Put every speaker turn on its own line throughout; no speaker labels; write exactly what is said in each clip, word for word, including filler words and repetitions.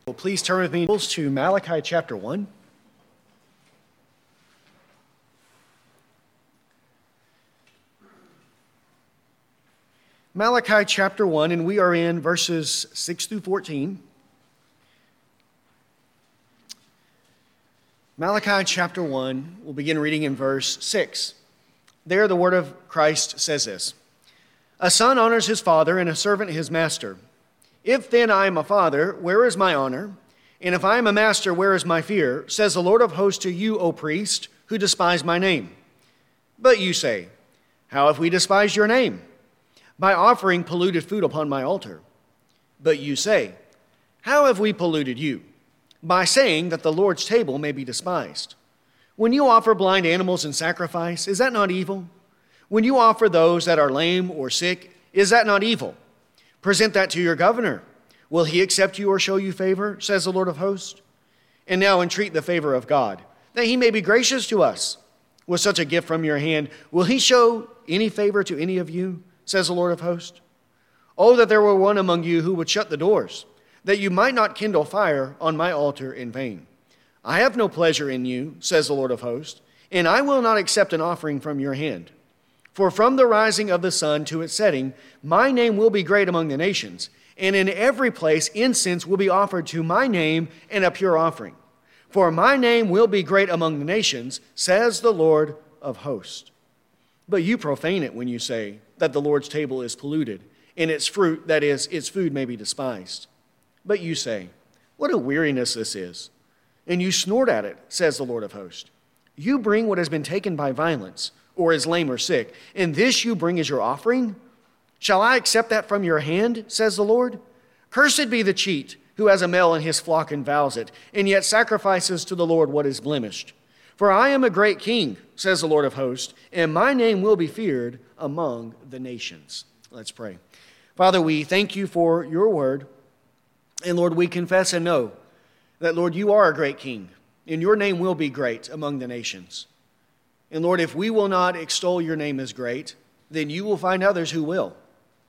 Well, please turn with me to Malachi chapter one. Malachi chapter one, and we are in verses six through fourteen. Malachi chapter one, we'll begin reading in verse six. There the word of Christ says this: "A son honors his father, and a servant his master. If then I am a father, where is my honor? And if I am a master, where is my fear? Says the Lord of hosts to you, O priest, who despise my name. But you say, how have we despised your name? By offering polluted food upon my altar. But you say, how have we polluted you? By saying that the Lord's table may be despised. When you offer blind animals in sacrifice, is that not evil? When you offer those that are lame or sick, is that not evil? Present that to your governor. Will he accept you or show you favor, says the Lord of hosts? And now entreat the favor of God, that he may be gracious to us. With such a gift from your hand, will he show any favor to any of you, says the Lord of hosts? Oh, that there were one among you who would shut the doors, that you might not kindle fire on my altar in vain. I have no pleasure in you, says the Lord of hosts, and I will not accept an offering from your hand. For from the rising of the sun to its setting, my name will be great among the nations, and in every place incense will be offered to my name and a pure offering. For my name will be great among the nations, says the Lord of hosts. But you profane it when you say that the Lord's table is polluted, and its fruit, that is, its food, may be despised. But you say, what a weariness this is. And you snort at it, says the Lord of hosts. You bring what has been taken by violence, or is lame or sick, and this you bring as your offering? Shall I accept that from your hand, says the Lord? Cursed be the cheat who has a male in his flock and vows it, and yet sacrifices to the Lord what is blemished. For I am a great king, says the Lord of hosts, and my name will be feared among the nations." Let's pray. Father, we thank you for your word, and Lord, we confess and know that, Lord, you are a great king, and your name will be great among the nations. And Lord, if we will not extol your name as great, then you will find others who will.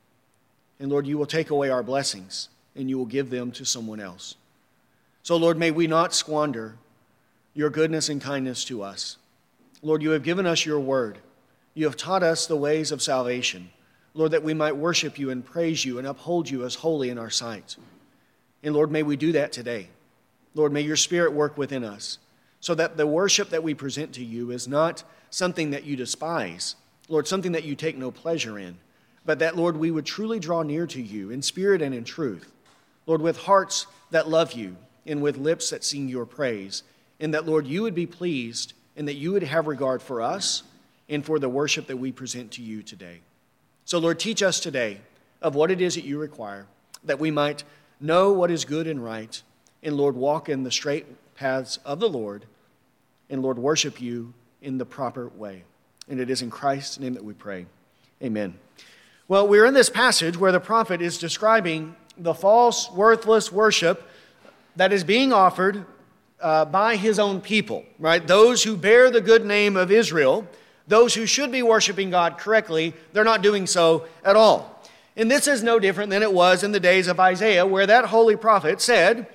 And Lord, you will take away our blessings, and you will give them to someone else. So Lord, may we not squander your goodness and kindness to us. Lord, you have given us your word. You have taught us the ways of salvation. Lord, that we might worship you and praise you and uphold you as holy in our sight. And Lord, may we do that today. Lord, may your Spirit work within us, so that the worship that we present to you is not something that you despise, Lord, something that you take no pleasure in, but that, Lord, we would truly draw near to you in spirit and in truth, Lord, with hearts that love you and with lips that sing your praise, and that, Lord, you would be pleased and that you would have regard for us and for the worship that we present to you today. So, Lord, teach us today of what it is that you require, that we might know what is good and right, and, Lord, walk in the straight paths of the Lord, and Lord, worship you in the proper way. And it is in Christ's name that we pray. Amen. Well, we're in this passage where the prophet is describing the false, worthless worship that is being offered uh, by his own people, right? Those who bear the good name of Israel, those who should be worshiping God correctly, they're not doing so at all. And this is no different than it was in the days of Isaiah, where that holy prophet said,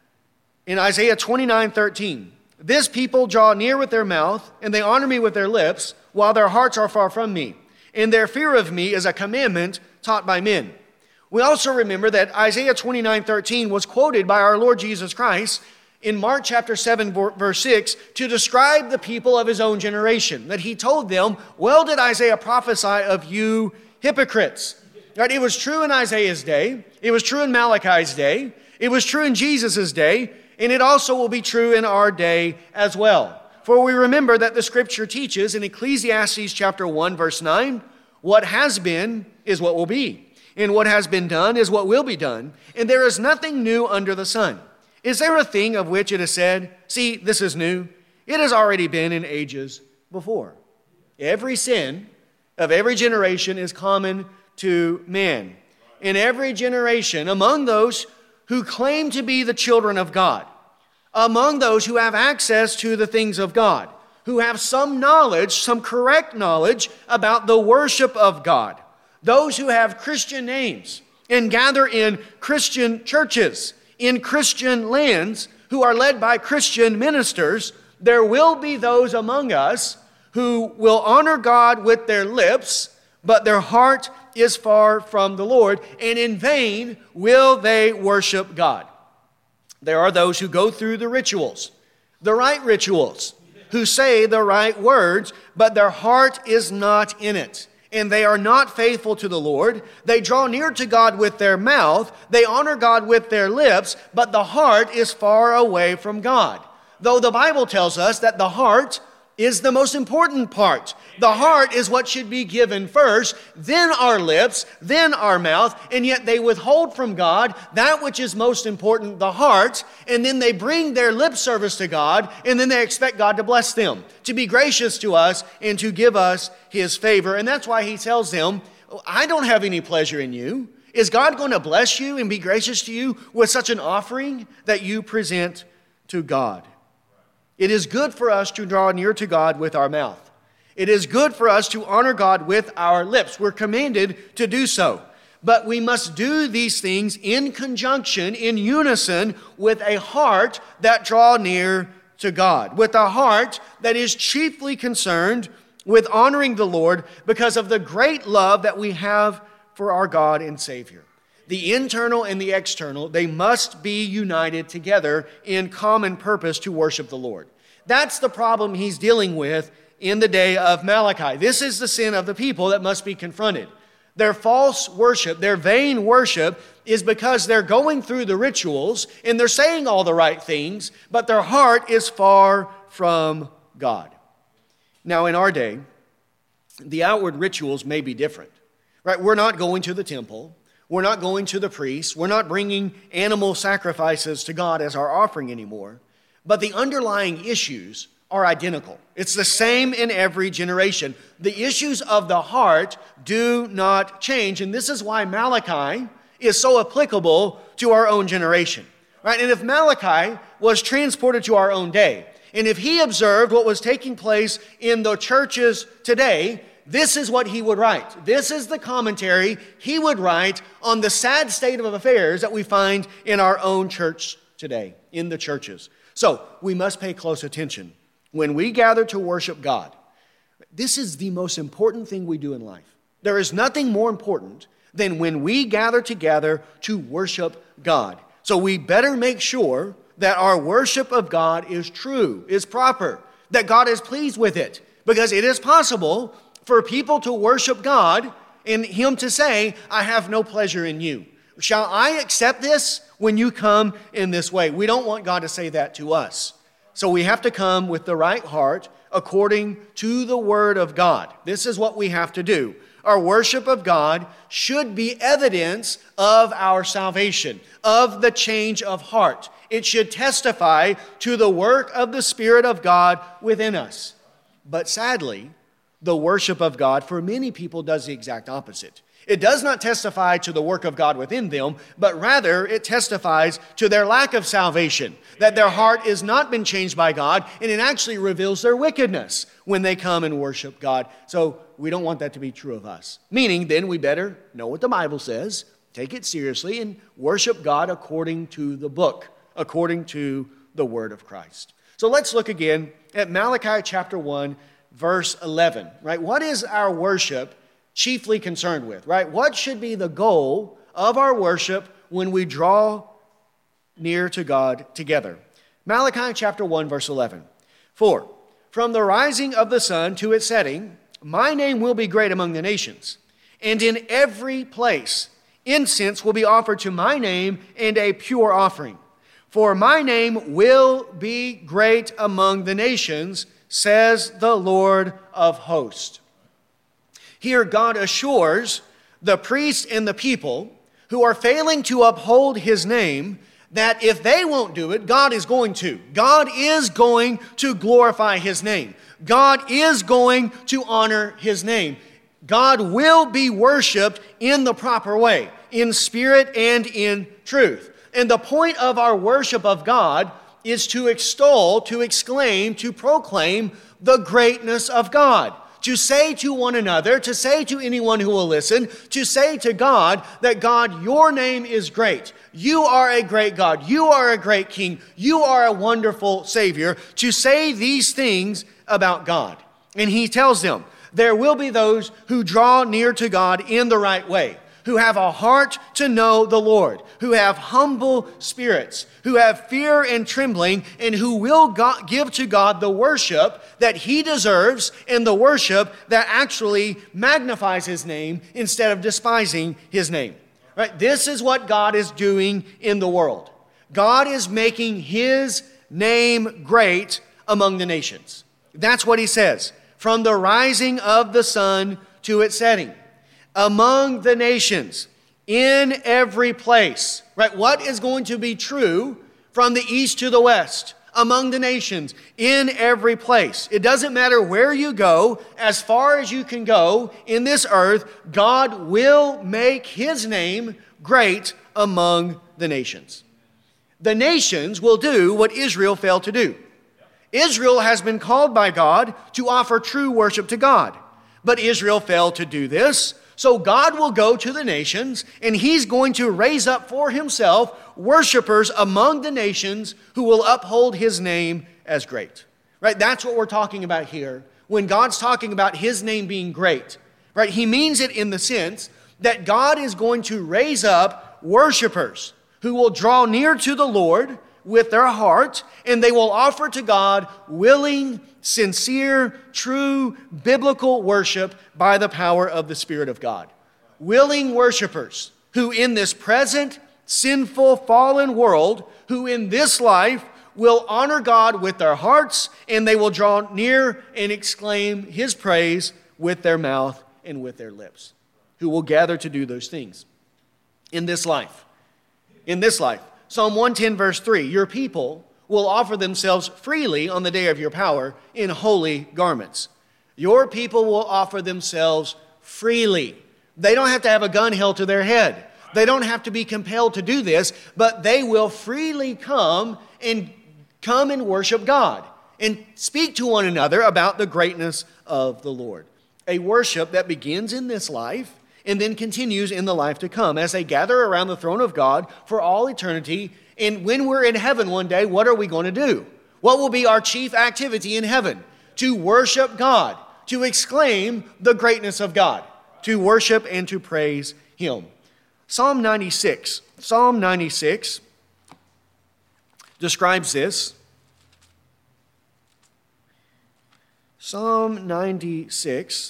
in Isaiah twenty-nine thirteen, "This people draw near with their mouth, and they honor me with their lips, while their hearts are far from me. And their fear of me is a commandment taught by men." We also remember that Isaiah twenty-nine thirteen was quoted by our Lord Jesus Christ in Mark chapter seven, verse six, to describe the people of his own generation. That he told them, well did Isaiah prophesy of you hypocrites. Right? It was true in Isaiah's day. It was true in Malachi's day. It was true in Jesus' day. And it also will be true in our day as well. For we remember that the scripture teaches in Ecclesiastes chapter one, verse nine, what has been is what will be. And what has been done is what will be done. And there is nothing new under the sun. Is there a thing of which it is said, see, this is new? It has already been in ages before. Every sin of every generation is common to man. In every generation, among those who claim to be the children of God, among those who have access to the things of God, who have some knowledge, some correct knowledge about the worship of God, those who have Christian names and gather in Christian churches, in Christian lands who are led by Christian ministers, there will be those among us who will honor God with their lips, but their heart is far from the Lord, and in vain will they worship God. There are those who go through the rituals, the right rituals, who say the right words, but their heart is not in it. And they are not faithful to the Lord. They draw near to God with their mouth. They honor God with their lips, but the heart is far away from God. Though the Bible tells us that the heart is the most important part. The heart is what should be given first, then our lips, then our mouth, and yet they withhold from God that which is most important, the heart, and then they bring their lip service to God, and then they expect God to bless them, to be gracious to us, and to give us His favor. And that's why He tells them, I don't have any pleasure in you. Is God going to bless you and be gracious to you with such an offering that you present to God? It is good for us to draw near to God with our mouth. It is good for us to honor God with our lips. We're commanded to do so. But we must do these things in conjunction, in unison, with a heart that draws near to God, with a heart that is chiefly concerned with honoring the Lord because of the great love that we have for our God and Savior. The internal and the external, they must be united together in common purpose to worship the Lord. That's the problem he's dealing with in the day of Malachi. This is the sin of the people that must be confronted. Their false worship, their vain worship, is because they're going through the rituals and they're saying all the right things, but their heart is far from God. Now, in our day, the outward rituals may be different, right? We're not going to the temple. We're not going to the priest. We're not bringing animal sacrifices to God as our offering anymore. But the underlying issues are identical. It's the same in every generation. The issues of the heart do not change. And this is why Malachi is so applicable to our own generation. Right? And if Malachi was transported to our own day, and if he observed what was taking place in the churches today, this is what he would write. This is the commentary he would write on the sad state of affairs that we find in our own church today, in the churches. So we must pay close attention. When we gather to worship God, this is the most important thing we do in life. There is nothing more important than when we gather together to worship God. So we better make sure that our worship of God is true, is proper, that God is pleased with it, because it is possible for people to worship God and Him to say, I have no pleasure in you. Shall I accept this when you come in this way? We don't want God to say that to us. So we have to come with the right heart according to the Word of God. This is what we have to do. Our worship of God should be evidence of our salvation, of the change of heart. It should testify to the work of the Spirit of God within us. But sadly, the worship of God for many people does the exact opposite. It does not testify to the work of God within them, but rather it testifies to their lack of salvation, that their heart has not been changed by God, and it actually reveals their wickedness when they come and worship God. So we don't want that to be true of us. Meaning then we better know what the Bible says, take it seriously, and worship God according to the book, according to the Word of Christ. So let's look again at Malachi chapter one, verse eleven, right? What is our worship chiefly concerned with, right? What should be the goal of our worship when we draw near to God together? Malachi chapter one, verse eleven. For from the rising of the sun to its setting, my name will be great among the nations, and in every place incense will be offered to my name and a pure offering. For my name will be great among the nations, says the Lord of hosts. Here God assures the priests and the people who are failing to uphold His name that if they won't do it, God is going to. God is going to glorify His name. God is going to honor His name. God will be worshiped in the proper way, in spirit and in truth. And the point of our worship of God is to extol, to exclaim, to proclaim the greatness of God, to say to one another, to say to anyone who will listen, to say to God that God, your name is great. You are a great God. You are a great King. You are a wonderful Savior. To say these things about God. And he tells them, there will be those who draw near to God in the right way, who have a heart to know the Lord, who have humble spirits, who have fear and trembling, and who will God, give to God the worship that he deserves and the worship that actually magnifies his name instead of despising his name. Right? This is what God is doing in the world. God is making his name great among the nations. That's what he says. From the rising of the sun to its setting. Among the nations, in every place. Right? What is going to be true from the east to the west? Among the nations, in every place. It doesn't matter where you go, as far as you can go in this earth, God will make his name great among the nations. The nations will do what Israel failed to do. Israel has been called by God to offer true worship to God. But Israel failed to do this. So God will go to the nations, and he's going to raise up for himself worshipers among the nations who will uphold his name as great. Right? That's what we're talking about here. When God's talking about his name being great, right? He means it in the sense that God is going to raise up worshipers who will draw near to the Lord with their heart, and they will offer to God willing, sincere, true, biblical worship by the power of the Spirit of God. Willing worshipers who in this present, sinful, fallen world, who in this life will honor God with their hearts, and they will draw near and exclaim his praise with their mouth and with their lips, who will gather to do those things in this life. In this life. Psalm one ten verse three, your people will offer themselves freely on the day of your power in holy garments. Your people will offer themselves freely. They don't have to have a gun held to their head. They don't have to be compelled to do this, but they will freely come and come and worship God and speak to one another about the greatness of the Lord. A worship that begins in this life and then continues in the life to come as they gather around the throne of God for all eternity. And when we're in heaven one day, what are we going to do? What will be our chief activity in heaven? To worship God, to exclaim the greatness of God, to worship and to praise him. Psalm ninety-six. Psalm ninety-six describes this. Psalm ninety-six.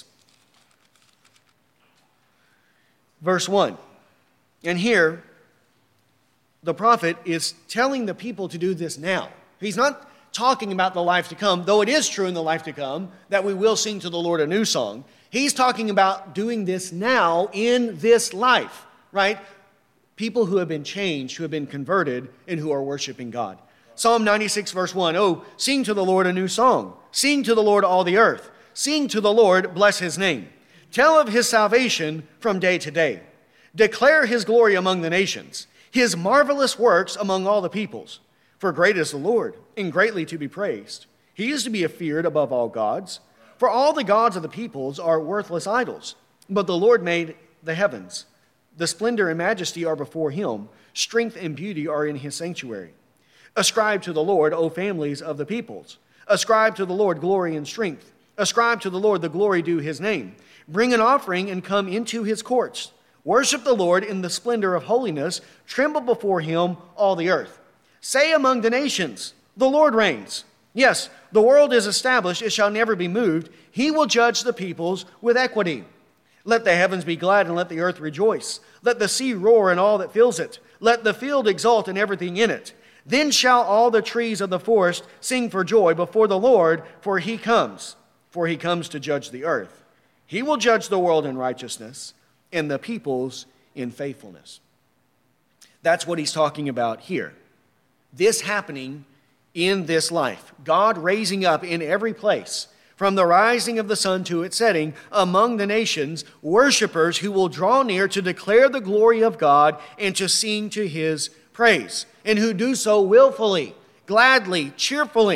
Verse one. And here, the prophet is telling the people to do this now. He's not talking about the life to come, though it is true in the life to come that we will sing to the Lord a new song. He's talking about doing this now in this life, right? People who have been changed, who have been converted, and who are worshiping God. Psalm ninety-six, verse one. Oh, sing to the Lord a new song. Sing to the Lord all the earth. Sing to the Lord, bless his name. Tell of his salvation from day to day. Declare his glory among the nations, his marvelous works among all the peoples. For great is the Lord, and greatly to be praised. He is to be feared above all gods. For all the gods of the peoples are worthless idols. But the Lord made the heavens. The splendor and majesty are before him. Strength and beauty are in his sanctuary. Ascribe to the Lord, O families of the peoples. Ascribe to the Lord glory and strength. Ascribe to the Lord the glory due his name. Bring an offering and come into his courts. Worship the Lord in the splendor of holiness. Tremble before him, all the earth. Say among the nations, the Lord reigns. Yes, the world is established, it shall never be moved. He will judge the peoples with equity. Let the heavens be glad and let the earth rejoice. Let the sea roar and all that fills it. Let the field exult and everything in it. Then shall all the trees of the forest sing for joy before the Lord, for he comes, for he comes to judge the earth. He will judge the world in righteousness and the peoples in faithfulness. That's what he's talking about here. This happening in this life. God raising up in every place, from the rising of the sun to its setting, among the nations, worshipers who will draw near to declare the glory of God and to sing to his praise, and who do so willfully, gladly, cheerfully,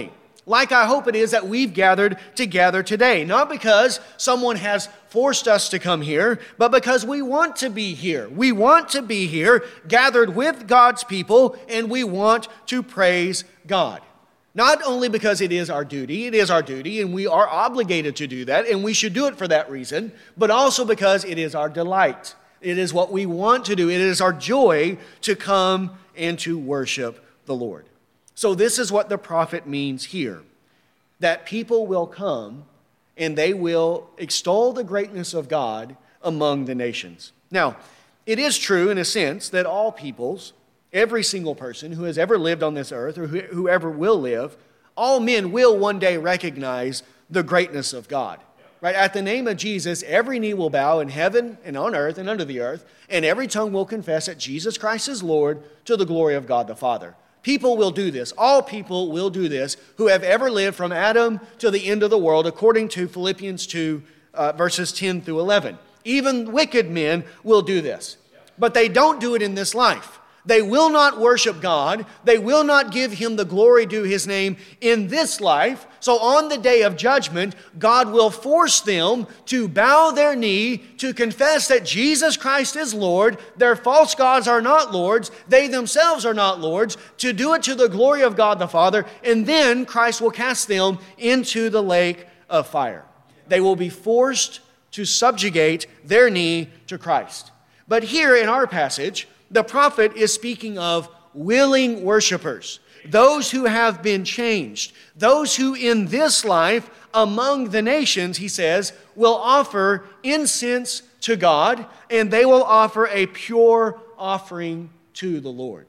like I hope it is that we've gathered together today. Not because someone has forced us to come here, but because we want to be here. We want to be here, gathered with God's people, and we want to praise God. Not only because it is our duty, it is our duty, and we are obligated to do that, and we should do it for that reason, but also because it is our delight. It is what we want to do. It is our joy to come and to worship the Lord. So this is what the prophet means here, that people will come and they will extol the greatness of God among the nations. Now, it is true in a sense that all peoples, every single person who has ever lived on this earth or whoever will live, all men will one day recognize the greatness of God. Right? At the name of Jesus, every knee will bow in heaven and on earth and under the earth, and every tongue will confess that Jesus Christ is Lord to the glory of God the Father. People will do this. All people will do this who have ever lived from Adam to the end of the world, according to Philippians two, uh, verses ten through eleven. Even wicked men will do this. But they don't do it in this life. They will not worship God. They will not give Him the glory due His name in this life. So on the day of judgment, God will force them to bow their knee, to confess that Jesus Christ is Lord. Their false gods are not lords. They themselves are not lords. To do it to the glory of God the Father. And then Christ will cast them into the lake of fire. They will be forced to subjugate their knee to Christ. But here in our passage, the prophet is speaking of willing worshipers, those who have been changed, those who in this life among the nations, he says, will offer incense to God, and they will offer a pure offering to the Lord.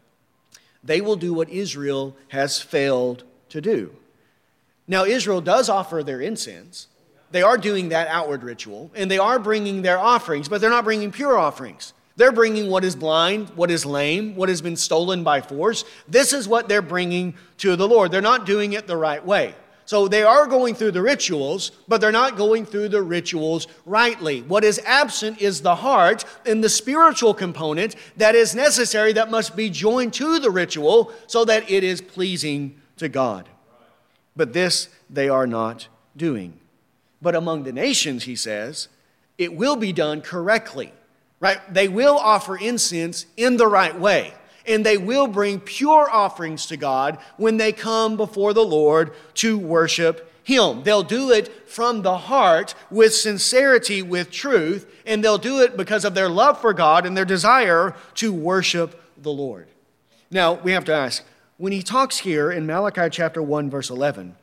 They will do what Israel has failed to do. Now, Israel does offer their incense. They are doing that outward ritual, and they are bringing their offerings, but they're not bringing pure offerings. They're bringing what is blind, what is lame, what has been stolen by force. This is what they're bringing to the Lord. They're not doing it the right way. So they are going through the rituals, but they're not going through the rituals rightly. What is absent is the heart and the spiritual component that is necessary, that must be joined to the ritual so that it is pleasing to God. But this they are not doing. But among the nations, he says, it will be done correctly. Right? They will offer incense in the right way, and they will bring pure offerings to God when they come before the Lord to worship Him. They'll do it from the heart with sincerity, with truth, and they'll do it because of their love for God and their desire to worship the Lord. Now, we have to ask, when he talks here in Malachi chapter one, verse eleven,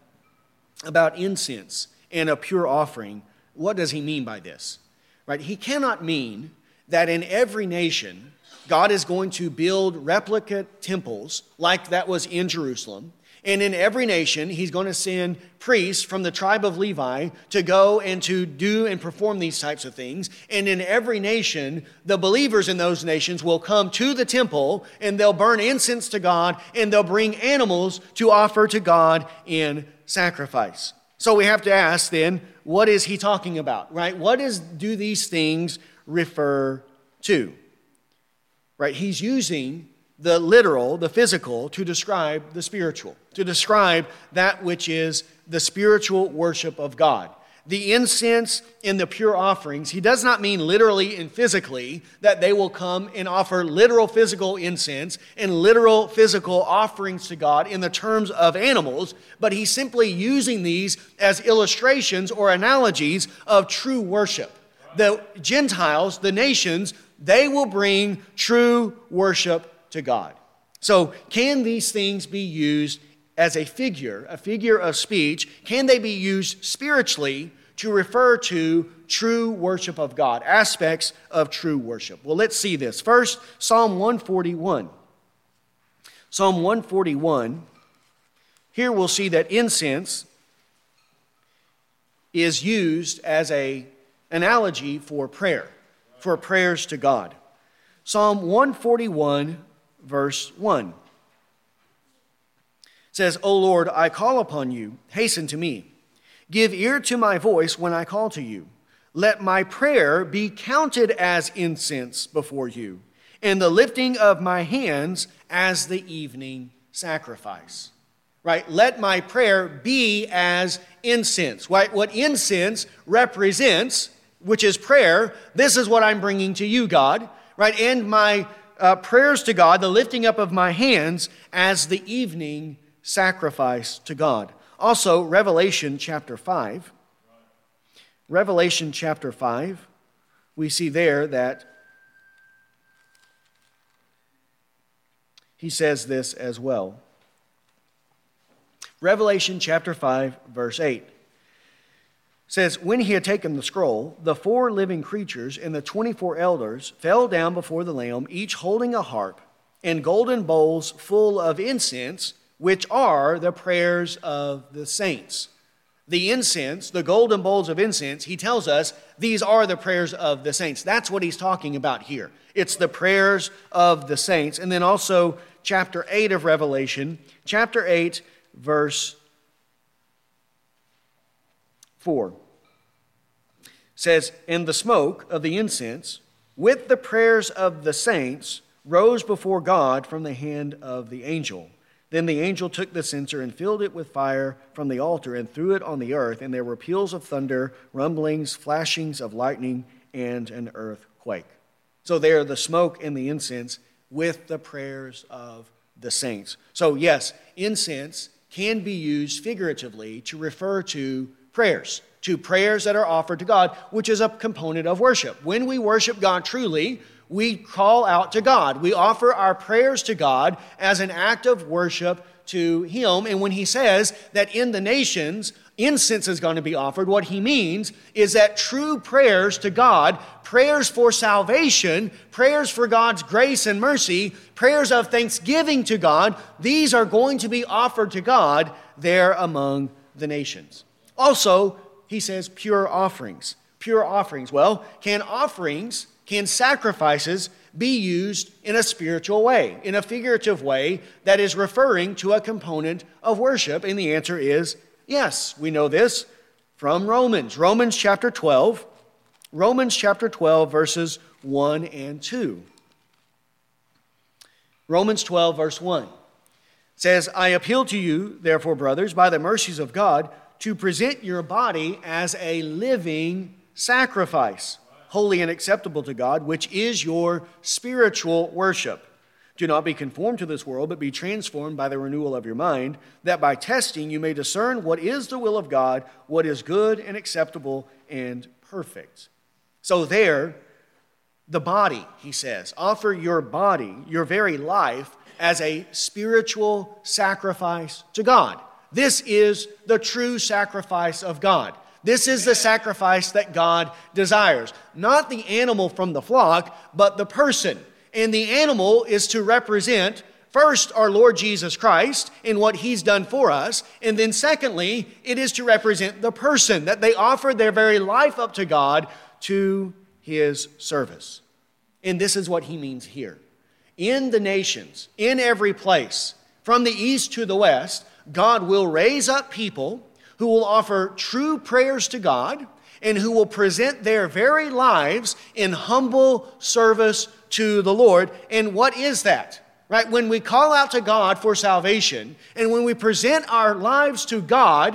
about incense and a pure offering, what does he mean by this? Right? He cannot mean that in every nation, God is going to build replica temples like that was in Jerusalem. And in every nation, he's going to send priests from the tribe of Levi to go and to do and perform these types of things. And in every nation, the believers in those nations will come to the temple and they'll burn incense to God and they'll bring animals to offer to God in sacrifice. So we have to ask then, what is he talking about, right? What is, do these things refer to? Right? He's using the literal, the physical, to describe the spiritual, to describe that which is the spiritual worship of God. The incense and the pure offerings, he does not mean literally and physically that they will come and offer literal physical incense and literal physical offerings to God in the terms of animals, but he's simply using these as illustrations or analogies of true worship. The Gentiles, the nations, they will bring true worship to God. So can these things be used as a figure, a figure of speech? Can they be used spiritually to refer to true worship of God, aspects of true worship? Well, let's see this. First, Psalm one forty-one. Psalm one forty-one, here we'll see that incense is used as an analogy for prayer, for prayers to God. Psalm one forty-one, verse one. Says, O Lord, I call upon you, hasten to me. Give ear to my voice when I call to you. Let my prayer be counted as incense before you, and the lifting of my hands as the evening sacrifice. right? Let my prayer be as incense, right? What incense represents, which is prayer, this is what I'm bringing to you, God, right? And my uh, prayers to God, the lifting up of my hands as the evening sacrifice to God. Also, Revelation chapter five. Revelation chapter five, we see there that he says this as well. Revelation chapter five, verse eight says, when he had taken the scroll, the four living creatures and the twenty-four elders fell down before the Lamb, each holding a harp and golden bowls full of incense, which are the prayers of the saints. The incense, the golden bowls of incense, he tells us these are the prayers of the saints. That's what he's talking about here. It's the prayers of the saints. And then also chapter eight of Revelation, chapter eight, verse four says, and the smoke of the incense with the prayers of the saints rose before God from the hand of the angel. Then the angel took the censer and filled it with fire from the altar and threw it on the earth, and there were peals of thunder, rumblings, flashings of lightning, and an earthquake. So there, the smoke and the incense with the prayers of the saints. So yes, incense can be used figuratively to refer to prayers, to prayers that are offered to God, which is a component of worship. When we worship God truly, we call out to God. We offer our prayers to God as an act of worship to Him. And when He says that in the nations, incense is going to be offered, what He means is that true prayers to God, prayers for salvation, prayers for God's grace and mercy, prayers of thanksgiving to God, these are going to be offered to God there among the nations. Also, He says pure offerings. Pure offerings. Well, can offerings Can sacrifices be used in a spiritual way, in a figurative way that is referring to a component of worship? And the answer is yes. We know this from Romans. Romans chapter twelve. Romans chapter twelve, verses one and two. Romans twelve, verse one says, I appeal to you, therefore, brothers, by the mercies of God, to present your body as a living sacrifice, holy and acceptable to God, which is your spiritual worship. Do not be conformed to this world, but be transformed by the renewal of your mind, that by testing you may discern what is the will of God, what is good and acceptable and perfect. So there, the body, he says, offer your body, your very life, as a spiritual sacrifice to God. This is the true sacrifice of God. This is the sacrifice that God desires. Not the animal from the flock, but the person. And the animal is to represent, first, our Lord Jesus Christ and what He's done for us. And then secondly, it is to represent the person, that they offer their very life up to God to His service. And this is what He means here. In the nations, in every place, from the east to the west, God will raise up people who will offer true prayers to God and who will present their very lives in humble service to the Lord. And what is that? Right? When we call out to God for salvation and when we present our lives to God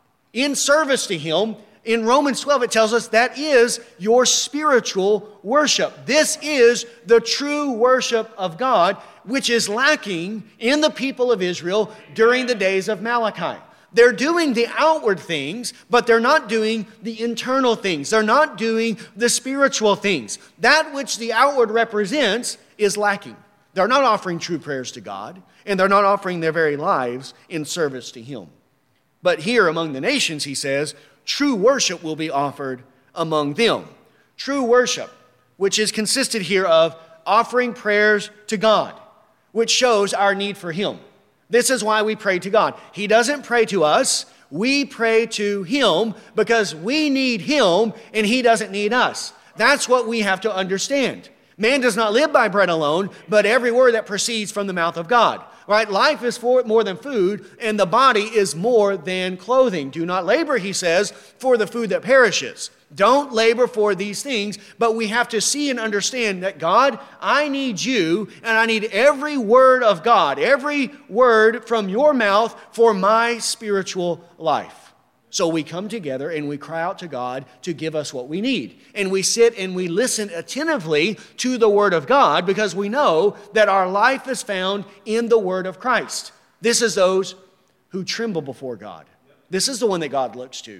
in service to Him, in Romans twelve it tells us that is your spiritual worship. This is the true worship of God, which is lacking in the people of Israel during the days of Malachi. They're doing the outward things, but they're not doing the internal things. They're not doing the spiritual things. That which the outward represents is lacking. They're not offering true prayers to God, and they're not offering their very lives in service to Him. But here among the nations, he says, true worship will be offered among them. True worship, which is consisted here of offering prayers to God, which shows our need for Him. This is why we pray to God. He doesn't pray to us. We pray to Him because we need Him and He doesn't need us. That's what we have to understand. Man does not live by bread alone, but every word that proceeds from the mouth of God. Right? Life is for more than food, and the body is more than clothing. Do not labor, he says, for the food that perishes, Don't labor for these things, but we have to see and understand that God, I need you, and I need every word of God, every word from your mouth for my spiritual life. So we come together and we cry out to God to give us what we need. And we sit and we listen attentively to the Word of God because we know that our life is found in the Word of Christ. This is those who tremble before God. This is the one that God looks to.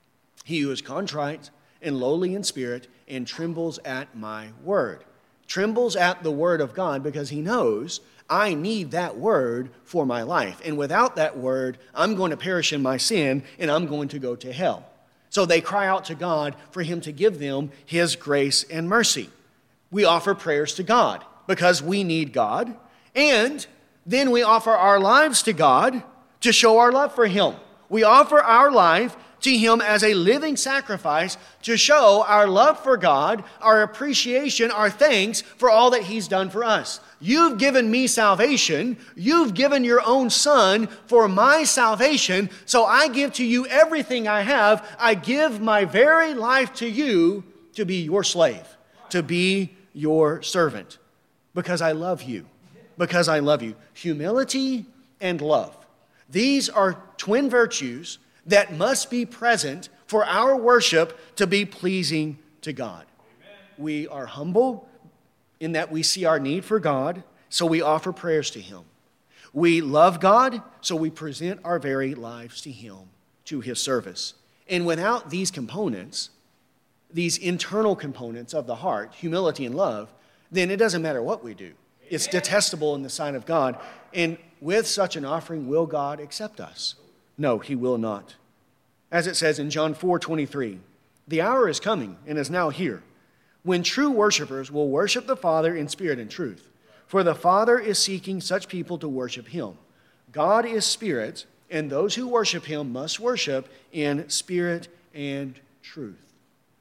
He who is contrite and lowly in spirit and trembles at my word. Trembles at the Word of God because he knows I need that word for my life. And without that word, I'm going to perish in my sin and I'm going to go to hell. So they cry out to God for him to give them his grace and mercy. We offer prayers to God because we need God. And then we offer our lives to God to show our love for him. We offer our life to him as a living sacrifice to show our love for God, our appreciation, our thanks for all that he's done for us. You've given me salvation. You've given your own son for my salvation. So I give to you everything I have. I give my very life to you to be your slave, to be your servant, because I love you, because I love you. Humility and love. These are twin virtues that must be present for our worship to be pleasing to God. Amen. We are humble in that we see our need for God, so we offer prayers to him. We love God, so we present our very lives to him, to his service. And without these components, these internal components of the heart, humility and love, then it doesn't matter what we do. It's detestable in the sight of God. And with such an offering, will God accept us? No, he will not. As it says in John four twenty-three, the hour is coming and is now here when true worshipers will worship the Father in spirit and truth. For the Father is seeking such people to worship him. God is spirit, and those who worship him must worship in spirit and truth.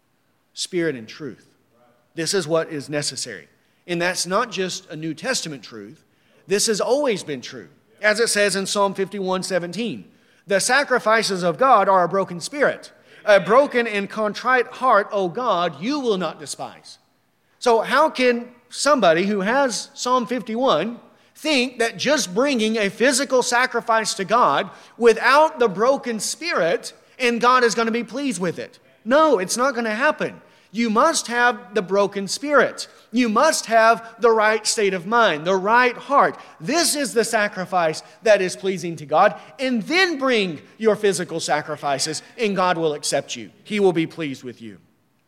Spirit and truth. This is what is necessary. And that's not just a New Testament truth. This has always been true. As it says in Psalm fifty-one seventeen, the sacrifices of God are a broken spirit. A broken and contrite heart, O God, you will not despise. So how can somebody who has Psalm fifty-one think that just bringing a physical sacrifice to God without the broken spirit and God is going to be pleased with it? No, it's not going to happen. You must have the broken spirit. You must have the right state of mind, the right heart. This is the sacrifice that is pleasing to God. And then bring your physical sacrifices, and God will accept you. He will be pleased with you.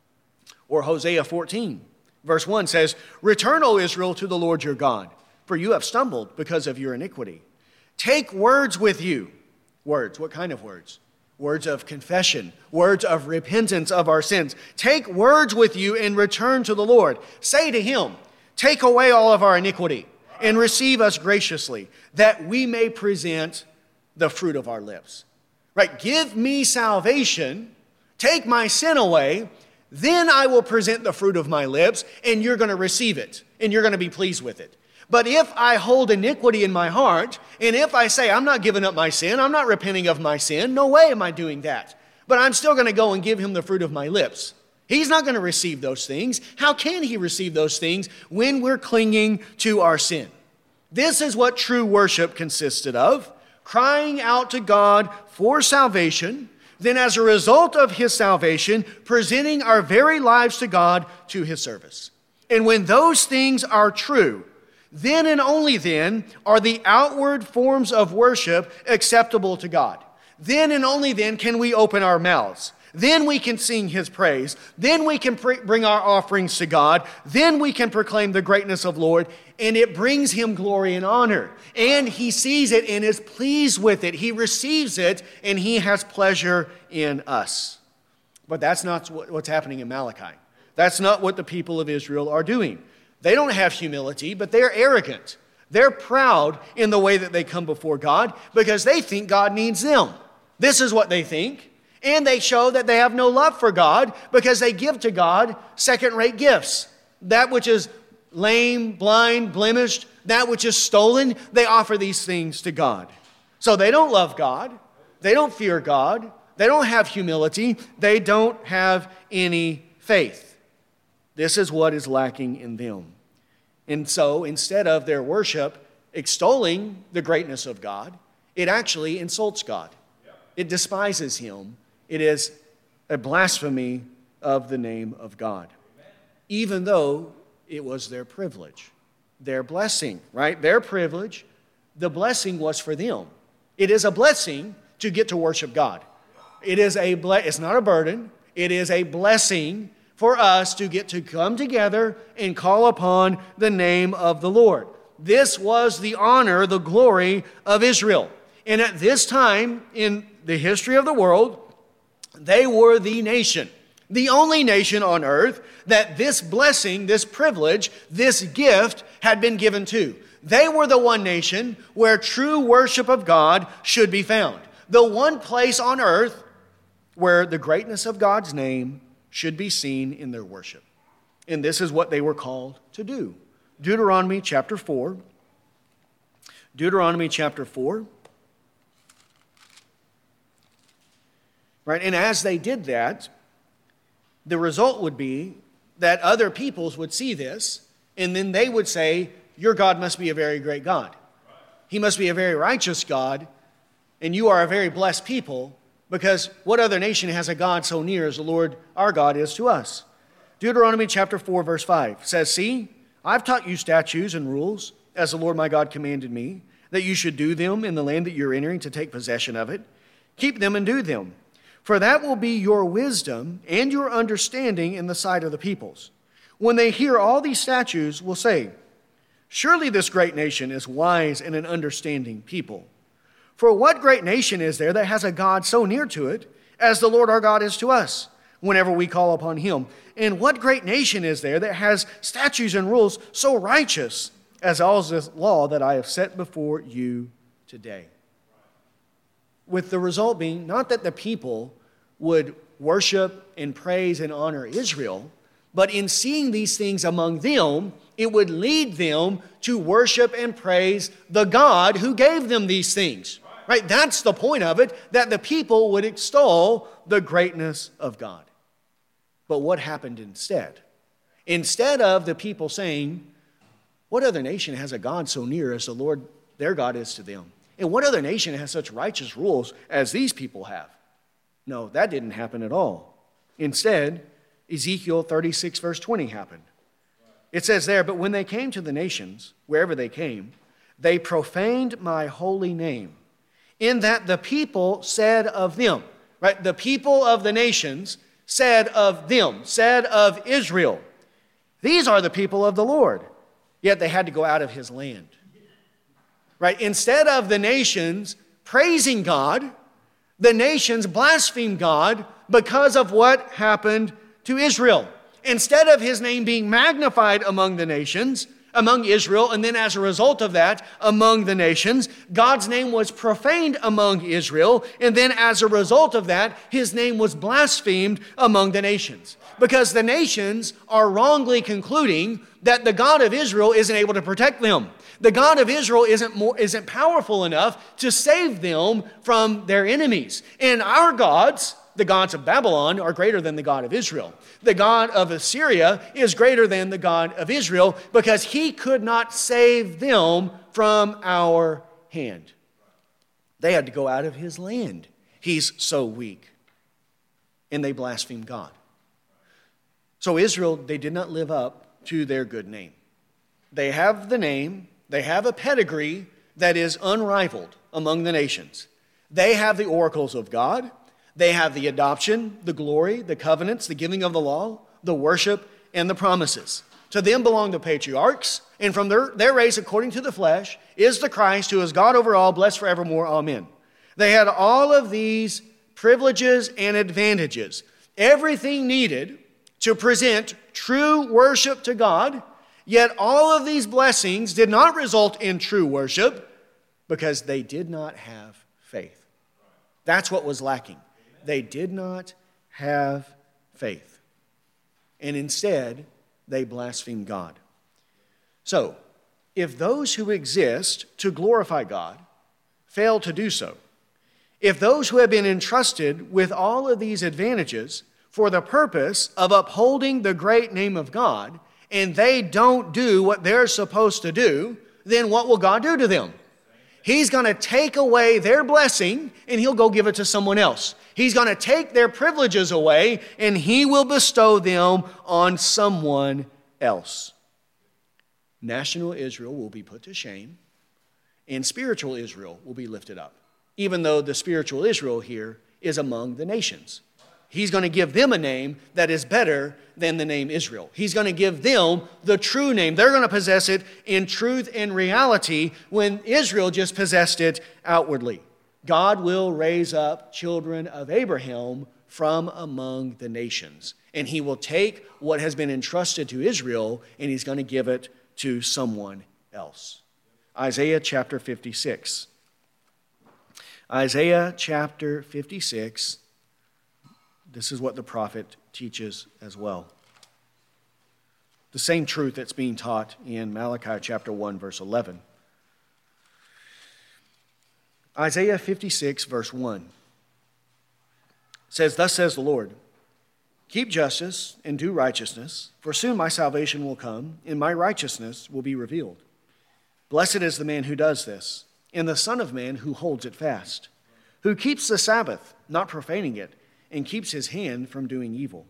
Or Hosea fourteen, verse one says, return, O Israel, to the Lord your God, for you have stumbled because of your iniquity. Take words with you. Words, what kind of words? Words of confession, words of repentance of our sins. Take words with you and return to the Lord. Say to him, take away all of our iniquity and receive us graciously, that we may present the fruit of our lips. Right? Give me salvation, take my sin away, then I will present the fruit of my lips, and you're going to receive it, and you're going to be pleased with it. But if I hold iniquity in my heart, and if I say, I'm not giving up my sin, I'm not repenting of my sin, no way am I doing that. But I'm still going to go and give him the fruit of my lips. He's not going to receive those things. How can he receive those things when we're clinging to our sin? This is what true worship consisted of, crying out to God for salvation, then as a result of his salvation, presenting our very lives to God to his service. And when those things are true, then and only then are the outward forms of worship acceptable to God. Then and only then can we open our mouths. Then we can sing his praise. Then we can pre- bring our offerings to God. Then we can proclaim the greatness of Lord, and it brings him glory and honor. And he sees it and is pleased with it. He receives it, and he has pleasure in us. But that's not what's happening in Malachi. That's not what the people of Israel are doing. They don't have humility, but they're arrogant. They're proud in the way that they come before God because they think God needs them. This is what they think. And they show that they have no love for God because they give to God second-rate gifts. That which is lame, blind, blemished, that which is stolen, they offer these things to God. So they don't love God. They don't fear God. They don't have humility. They don't have any faith. This is what is lacking in them. And so instead of their worship extolling the greatness of God, it actually insults God. It despises him. It is a blasphemy of the name of God, even though it was their privilege, their blessing, right? Their privilege, the blessing was for them. It is a blessing to get to worship God. It is a ble- it's not a burden. It is a blessing for us to get to come together and call upon the name of the Lord. This was the honor, the glory of Israel. And at this time in the history of the world, they were the nation, the only nation on earth that this blessing, this privilege, this gift had been given to. They were the one nation where true worship of God should be found. The one place on earth where the greatness of God's name should be seen in their worship. And this is what they were called to do. Deuteronomy chapter four. Deuteronomy chapter four. Right, and as they did that, the result would be that other peoples would see this, and then they would say, your God must be a very great God. He must be a very righteous God, and you are a very blessed people, because what other nation has a God so near as the Lord our God is to us? Deuteronomy chapter four, verse five says, see, I've taught you statutes and rules, as the Lord my God commanded me, that you should do them in the land that you're entering to take possession of it. Keep them and do them. For that will be your wisdom and your understanding in the sight of the peoples. When they hear all these statutes, will say, surely this great nation is wise and an understanding people. For what great nation is there that has a God so near to it as the Lord our God is to us whenever we call upon him? And what great nation is there that has statutes and rules so righteous as all this law that I have set before you today? With the result being not that the people would worship and praise and honor Israel, but in seeing these things among them, it would lead them to worship and praise the God who gave them these things. Right? That's the point of it, that the people would extol the greatness of God. But what happened instead? Instead of the people saying, what other nation has a God so near as the Lord their God is to them? And what other nation has such righteous rules as these people have? No, that didn't happen at all. Instead, Ezekiel thirty-six, verse twenty happened. It says there, but when they came to the nations, wherever they came, they profaned my holy name, in that the people said of them, right? The people of the nations said of them, said of Israel, these are the people of the Lord. Yet they had to go out of his land. Right? Instead of the nations praising God, the nations blasphemed God because of what happened to Israel. Instead of his name being magnified among the nations, among Israel, and then as a result of that, among the nations, God's name was profaned among Israel, and then as a result of that, his name was blasphemed among the nations. Because the nations are wrongly concluding that the God of Israel isn't able to protect them. The God of Israel isn't more, isn't powerful enough to save them from their enemies. And our gods, the gods of Babylon, are greater than the God of Israel. The God of Assyria is greater than the God of Israel because he could not save them from our hand. They had to go out of his land. He's so weak. And they blasphemed God. So Israel, they did not live up to their good name. They have the name, they have a pedigree that is unrivaled among the nations. They have the oracles of God. They have the adoption, the glory, the covenants, the giving of the law, the worship, and the promises. To them belong the patriarchs, and from their, their race according to the flesh is the Christ, who is God over all, blessed forevermore. Amen. They had all of these privileges and advantages, everything needed to present true worship to God, yet all of these blessings did not result in true worship because they did not have faith. That's what was lacking. They did not have faith. And instead, they blasphemed God. So, if those who exist to glorify God fail to do so, If those who have been entrusted with all of these advantages for the purpose of upholding the great name of God, and they don't do what they're supposed to do, then what will God do to them? He's going to take away their blessing and he'll go give it to someone else. He's going to take their privileges away and he will bestow them on someone else. National Israel will be put to shame and spiritual Israel will be lifted up, even though the spiritual Israel here is among the nations. He's going to give them a name that is better than the name Israel. He's going to give them the true name. They're going to possess it in truth and reality when Israel just possessed it outwardly. God will raise up children of Abraham from among the nations. And he will take what has been entrusted to Israel and he's going to give it to someone else. Isaiah chapter fifty-six. Isaiah chapter fifty-six. This is what the prophet teaches as well. The same truth that's being taught in Malachi chapter one, verse eleven. Isaiah fifty-six, verse one says, "Thus says the Lord, keep justice and do righteousness, for soon my salvation will come, and my righteousness will be revealed. Blessed is the man who does this, and the Son of Man who holds it fast, who keeps the Sabbath, not profaning it, and keeps his hand from doing evil.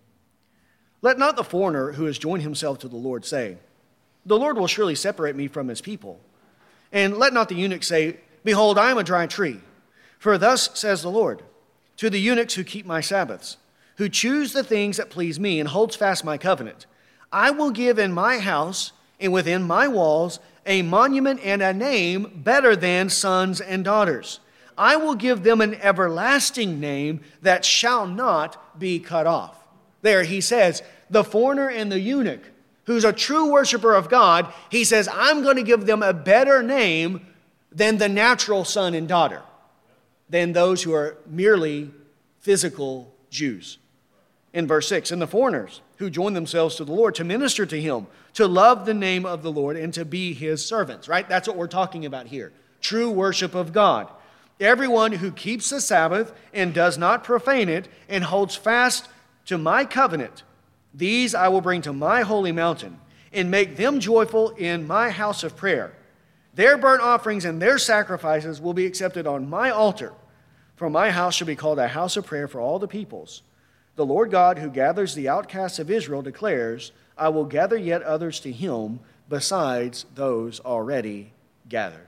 Let not the foreigner who has joined himself to the Lord say, the Lord will surely separate me from his people. And let not the eunuch say, behold, I am a dry tree. For thus says the Lord, to the eunuchs who keep my Sabbaths, who choose the things that please me and holds fast my covenant, I will give in my house and within my walls a monument and a name better than sons and daughters. I will give them an everlasting name that shall not be cut off." There he says, the foreigner and the eunuch, who's a true worshiper of God, he says, I'm going to give them a better name than the natural son and daughter, than those who are merely physical Jews. In verse six, "And the foreigners who join themselves to the Lord to minister to him, to love the name of the Lord, and to be his servants." Right? That's what we're talking about here. True worship of God. Everyone who keeps the Sabbath and does not profane it and holds fast to my covenant, these I will bring to my holy mountain and make them joyful in my house of prayer. Their burnt offerings and their sacrifices will be accepted on my altar, for my house shall be called a house of prayer for all the peoples. The Lord God who gathers the outcasts of Israel declares, I will gather yet others to him besides those already gathered.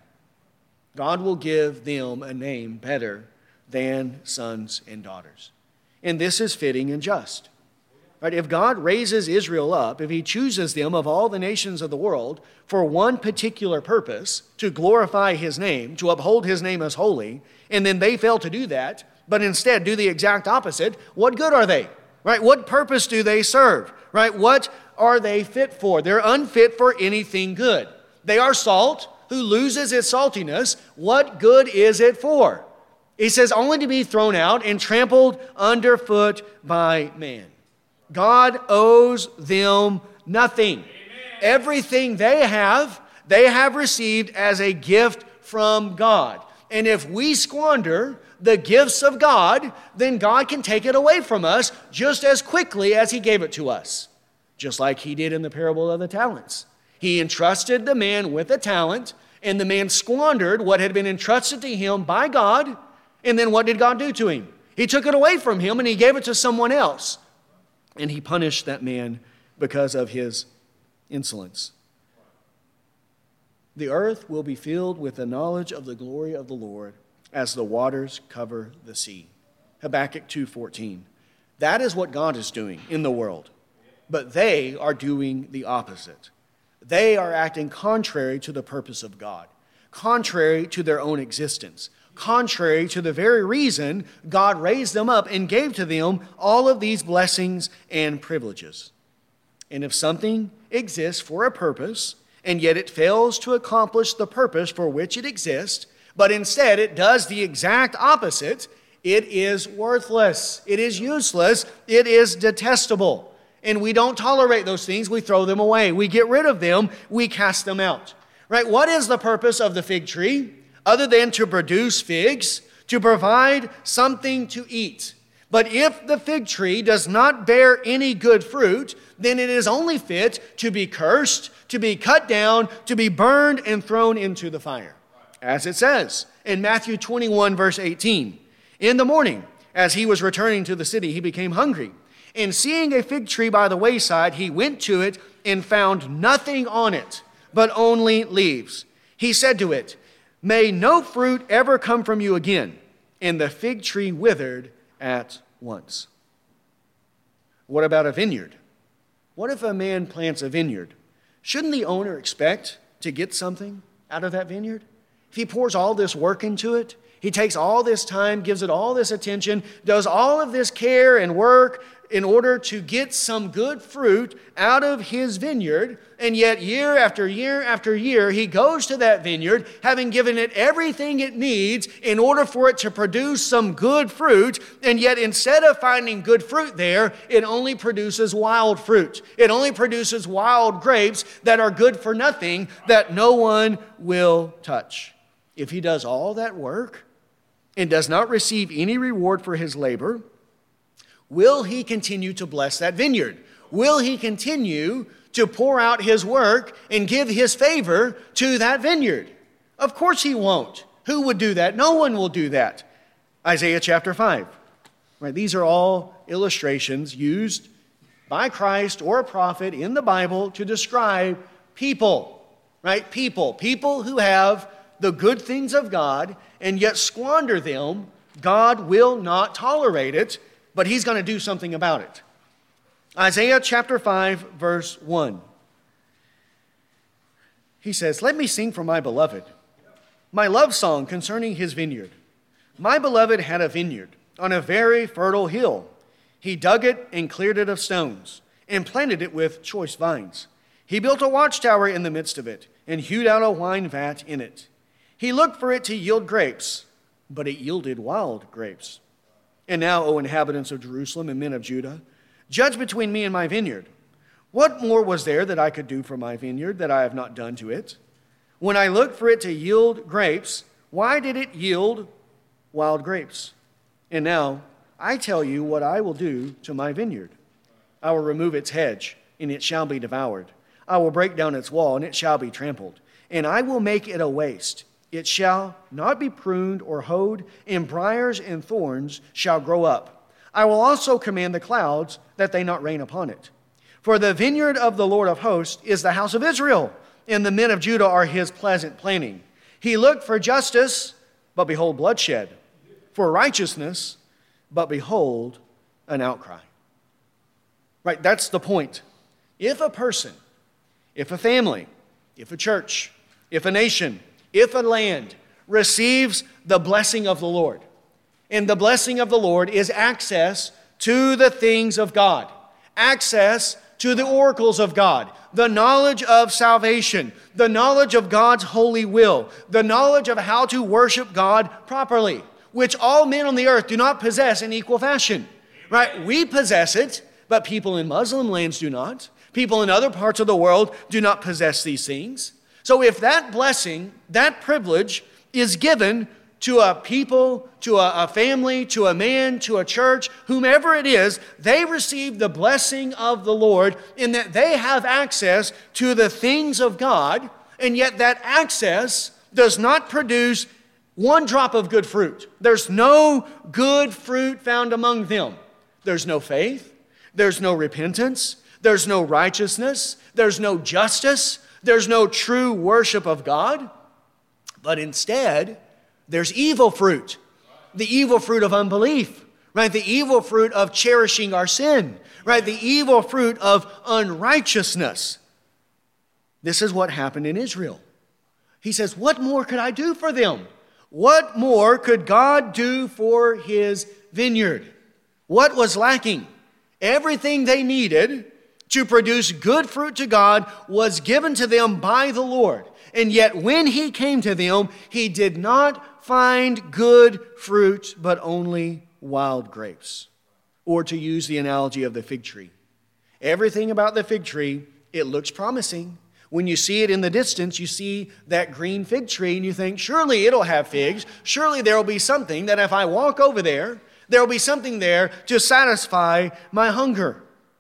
God will give them a name better than sons and daughters. And this is fitting and just. Right? If God raises Israel up, if he chooses them of all the nations of the world for one particular purpose, to glorify his name, to uphold his name as holy, and then they fail to do that, but instead do the exact opposite, what good are they? Right? What purpose do they serve? Right? What are they fit for? They're unfit for anything good. They are salt who loses its saltiness. What good is it for? He says only to be thrown out and trampled underfoot by man. God owes them nothing. Amen. Everything they have, they have received as a gift from God. And if we squander the gifts of God, then God can take it away from us just as quickly as he gave it to us. Just like he did in the parable of the talents. He entrusted the man with a talent, and the man squandered what had been entrusted to him by God. And then what did God do to him? He took it away from him and he gave it to someone else. And he punished that man because of his insolence. The earth will be filled with the knowledge of the glory of the Lord as the waters cover the sea. Habakkuk two fourteen. That is what God is doing in the world. But they are doing the opposite. They are acting contrary to the purpose of God, contrary to their own existence, contrary to the very reason God raised them up and gave to them all of these blessings and privileges. And if something exists for a purpose, and yet it fails to accomplish the purpose for which it exists, but instead it does the exact opposite, it is worthless, it is useless, it is detestable. And we don't tolerate those things, we throw them away, we get rid of them, we cast them out. Right? What is the purpose of the fig tree? Other than to produce figs, to provide something to eat. But if the fig tree does not bear any good fruit, then it is only fit to be cursed, to be cut down, to be burned and thrown into the fire. As it says in Matthew twenty-one, verse eighteen, in the morning, as he was returning to the city, he became hungry. And seeing a fig tree by the wayside, he went to it and found nothing on it, but only leaves. He said to it, "May no fruit ever come from you again." And the fig tree withered at once. What about a vineyard? What if a man plants a vineyard? Shouldn't the owner expect to get something out of that vineyard? If he pours all this work into it, he takes all this time, gives it all this attention, does all of this care and work in order to get some good fruit out of his vineyard, and yet year after year after year, he goes to that vineyard, having given it everything it needs in order for it to produce some good fruit, and yet instead of finding good fruit there, it only produces wild fruit. It only produces wild grapes that are good for nothing, that no one will touch. If he does all that work and does not receive any reward for his labor, will he continue to bless that vineyard? Will he continue to pour out his work and give his favor to that vineyard? Of course he won't. Who would do that? No one will do that. Isaiah chapter five. Right, these are all illustrations used by Christ or a prophet in the Bible to describe people. Right? People. People who have the good things of God and yet squander them. God will not tolerate it, but he's going to do something about it. Isaiah chapter five, verse one. He says, "Let me sing for my beloved, my love song concerning his vineyard. My beloved had a vineyard on a very fertile hill. He dug it and cleared it of stones and planted it with choice vines. He built a watchtower in the midst of it and hewed out a wine vat in it. He looked for it to yield grapes, but it yielded wild grapes. And now, O inhabitants of Jerusalem and men of Judah, judge between me and my vineyard. What more was there that I could do for my vineyard that I have not done to it? When I looked for it to yield grapes, why did it yield wild grapes? And now, I tell you what I will do to my vineyard. I will remove its hedge, and it shall be devoured. I will break down its wall, and it shall be trampled. And I will make it a waste. It shall not be pruned or hoed, and briars and thorns shall grow up. I will also command the clouds that they not rain upon it. For the vineyard of the Lord of hosts is the house of Israel, and the men of Judah are his pleasant planting. He looked for justice, but behold bloodshed, for righteousness, but behold an outcry." Right, that's the point. If a person, if a family, if a church, if a nation, if a land receives the blessing of the Lord, and the blessing of the Lord is access to the things of God, access to the oracles of God, the knowledge of salvation, the knowledge of God's holy will, the knowledge of how to worship God properly, which all men on the earth do not possess in equal fashion. Right? We possess it, but people in Muslim lands do not. People in other parts of the world do not possess these things. So if that blessing, that privilege is given to a people, to a, a family, to a man, to a church, whomever it is, they receive the blessing of the Lord in that they have access to the things of God, and yet that access does not produce one drop of good fruit. There's no good fruit found among them. There's no faith. There's no repentance. There's no righteousness. There's no justice. There's no true worship of God, but instead, there's evil fruit. The evil fruit of unbelief, right? The evil fruit of cherishing our sin, right? The evil fruit of unrighteousness. This is what happened in Israel. He says, what more could I do for them? What more could God do for his vineyard? What was lacking? Everything they needed to produce good fruit to God was given to them by the Lord. And yet when he came to them, he did not find good fruit, but only wild grapes. Or to use the analogy of the fig tree. Everything about the fig tree, it looks promising. When you see it in the distance, you see that green fig tree and you think, surely it'll have figs. Surely there will be something that if I walk over there, there will be something there to satisfy my hunger.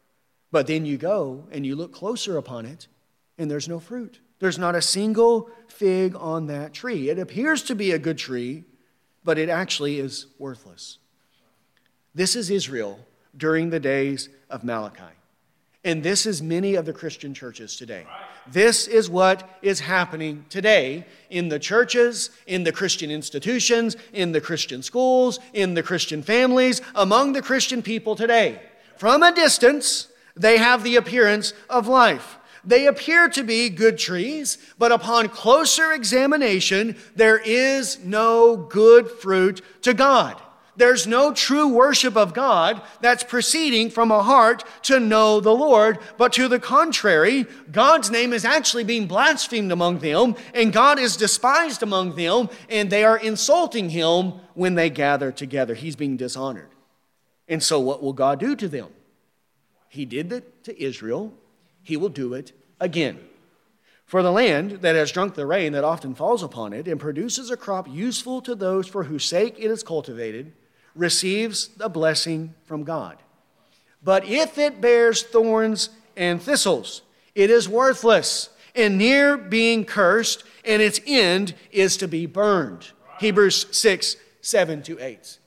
But then you go and you look closer upon it and there's no fruit. There's not a single fig on that tree. It appears to be a good tree, but it actually is worthless. This is Israel during the days of Malachi. And this is many of the Christian churches today. This is what is happening today in the churches, in the Christian institutions, in the Christian schools, in the Christian families, among the Christian people today. From a distance, they have the appearance of life. They appear to be good trees, but upon closer examination, there is no good fruit to God. There's no true worship of God that's proceeding from a heart to know the Lord, but to the contrary, God's name is actually being blasphemed among them, and God is despised among them, and they are insulting Him when they gather together. He's being dishonored. And so what will God do to them? He did it to Israel. He will do it again. For the land that has drunk the rain that often falls upon it and produces a crop useful to those for whose sake it is cultivated, receives the blessing from God. But if it bears thorns and thistles, it is worthless and near being cursed, and its end is to be burned. Hebrews six, seven to eight.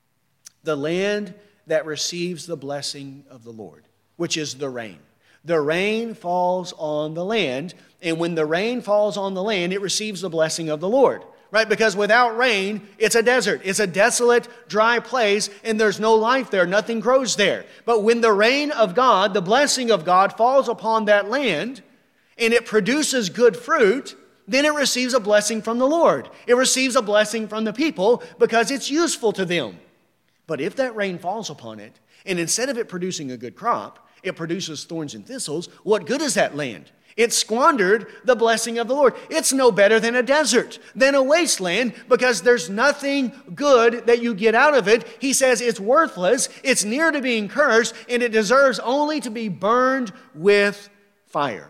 The land that receives the blessing of the Lord, which is the rain. The rain falls on the land, and when the rain falls on the land, it receives the blessing of the Lord. Right? Because without rain, it's a desert. It's a desolate, dry place, and there's no life there. Nothing grows there. But when the rain of God, the blessing of God, falls upon that land, and it produces good fruit, then it receives a blessing from the Lord. It receives a blessing from the people because it's useful to them. But if that rain falls upon it, and instead of it producing a good crop, it produces thorns and thistles, what good is that land? It squandered the blessing of the Lord. It's no better than a desert, than a wasteland, because there's nothing good that you get out of it. He says it's worthless, it's near to being cursed, and it deserves only to be burned with fire.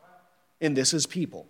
And this is people.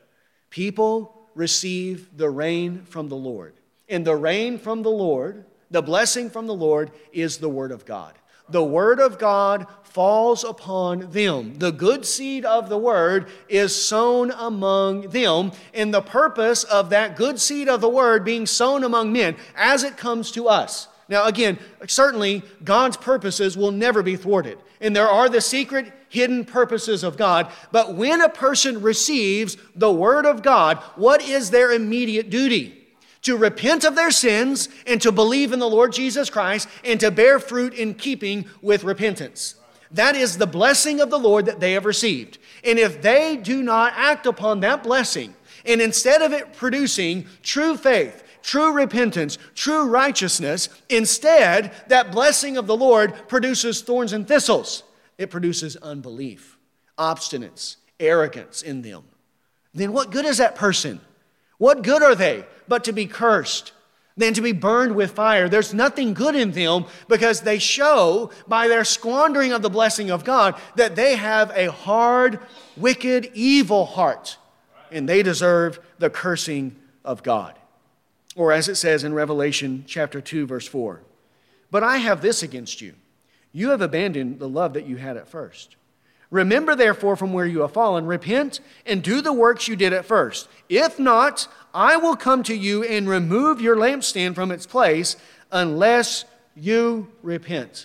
People receive the rain from the Lord. And the rain from the Lord, the blessing from the Lord, is the Word of God. The Word of God falls upon them. The good seed of the Word is sown among them. And the purpose of that good seed of the Word being sown among men as it comes to us. Now again, certainly God's purposes will never be thwarted. And there are the secret hidden purposes of God. But when a person receives the Word of God, what is their immediate duty? To repent of their sins and to believe in the Lord Jesus Christ and to bear fruit in keeping with repentance. That is the blessing of the Lord that they have received. And if they do not act upon that blessing, and instead of it producing true faith, true repentance, true righteousness, instead that blessing of the Lord produces thorns and thistles. It produces unbelief, obstinance, arrogance in them. Then what good is that person? What good are they but to be cursed, than to be burned with fire? There's nothing good in them because they show by their squandering of the blessing of God that they have a hard, wicked, evil heart, and they deserve the cursing of God. Or as it says in Revelation chapter two, verse four, "But I have this against you. You have abandoned the love that you had at first. Remember, therefore, from where you have fallen, repent and do the works you did at first. If not, I will come to you and remove your lampstand from its place unless you repent."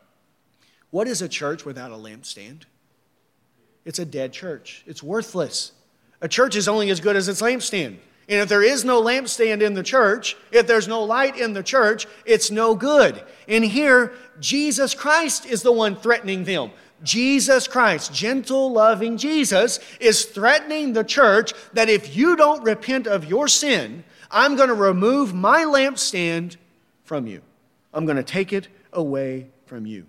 What is a church without a lampstand? It's a dead church. It's worthless. A church is only as good as its lampstand. And if there is no lampstand in the church, if there's no light in the church, it's no good. And here, Jesus Christ is the one threatening them. Jesus Christ, gentle, loving Jesus, is threatening the church that if you don't repent of your sin, I'm going to remove my lampstand from you. I'm going to take it away from you.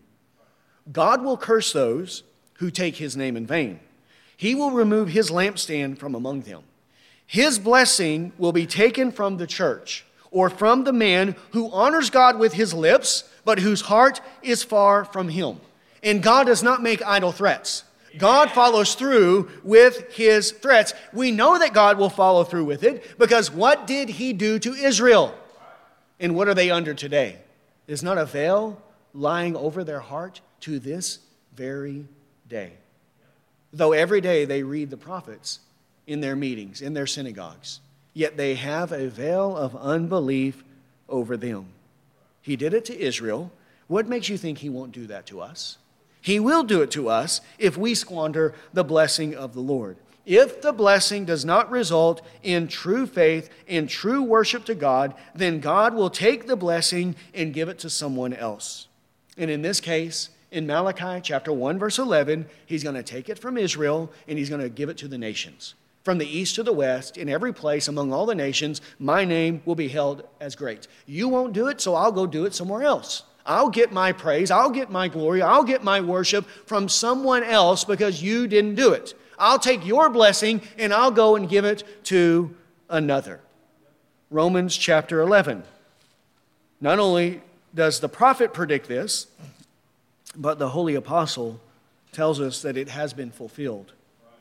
God will curse those who take His name in vain. He will remove His lampstand from among them. His blessing will be taken from the church or from the man who honors God with his lips, but whose heart is far from Him. And God does not make idle threats. God follows through with his threats. We know that God will follow through with it because what did he do to Israel? And what are they under today? Is not a veil lying over their heart to this very day? Though every day they read the prophets in their meetings, in their synagogues, yet they have a veil of unbelief over them. He did it to Israel. What makes you think he won't do that to us? He will do it to us if we squander the blessing of the Lord. If the blessing does not result in true faith, in true worship to God, then God will take the blessing and give it to someone else. And in this case, in Malachi chapter one, verse eleven, he's going to take it from Israel and he's going to give it to the nations. From the east to the west, in every place among all the nations, my name will be held as great. You won't do it, so I'll go do it somewhere else. I'll get my praise, I'll get my glory, I'll get my worship from someone else because you didn't do it. I'll take your blessing and I'll go and give it to another. Romans chapter eleven. Not only does the prophet predict this, but the holy apostle tells us that it has been fulfilled.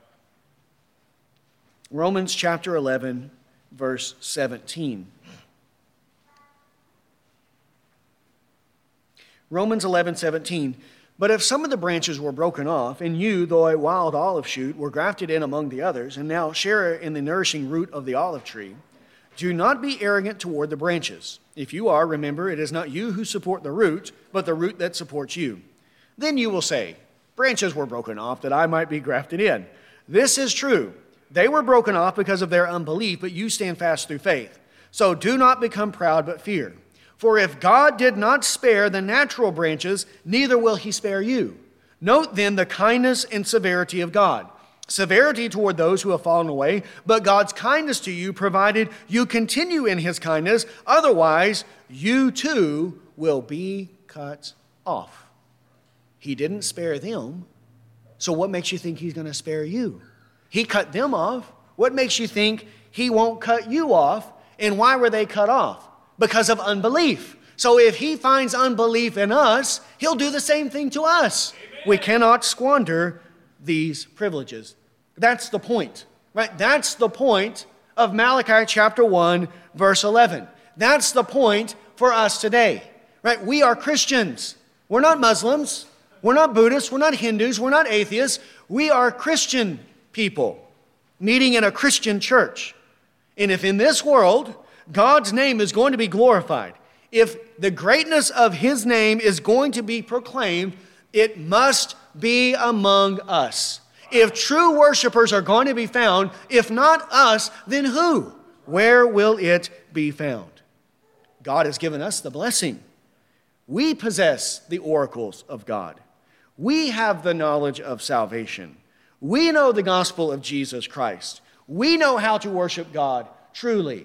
Romans chapter eleven, verse seventeen. Romans eleven, seventeen. But if some of the branches were broken off, and you, though a wild olive shoot, were grafted in among the others, and now share in the nourishing root of the olive tree, do not be arrogant toward the branches. If you are, remember, it is not you who support the root, but the root that supports you. Then you will say, branches were broken off that I might be grafted in. This is true. They were broken off because of their unbelief, but you stand fast through faith. So do not become proud, but fear. For if God did not spare the natural branches, neither will he spare you. Note then the kindness and severity of God. Severity toward those who have fallen away, but God's kindness to you, provided you continue in his kindness. Otherwise, you too will be cut off. He didn't spare them, so what makes you think he's going to spare you? He cut them off. What makes you think he won't cut you off? And why were they cut off? Because of unbelief. So if he finds unbelief in us, he'll do the same thing to us. Amen. We cannot squander these privileges. That's the point, right? That's the point of Malachi chapter one, verse eleven. That's the point for us today, right? We are Christians. We're not Muslims. We're not Buddhists. We're not Hindus. We're not atheists. We are Christian people meeting in a Christian church. And if in this world, God's name is going to be glorified, if the greatness of his name is going to be proclaimed, it must be among us. If true worshipers are going to be found, if not us, then who? Where will it be found? God has given us the blessing. We possess the oracles of God. We have the knowledge of salvation. We know the gospel of Jesus Christ. We know how to worship God truly.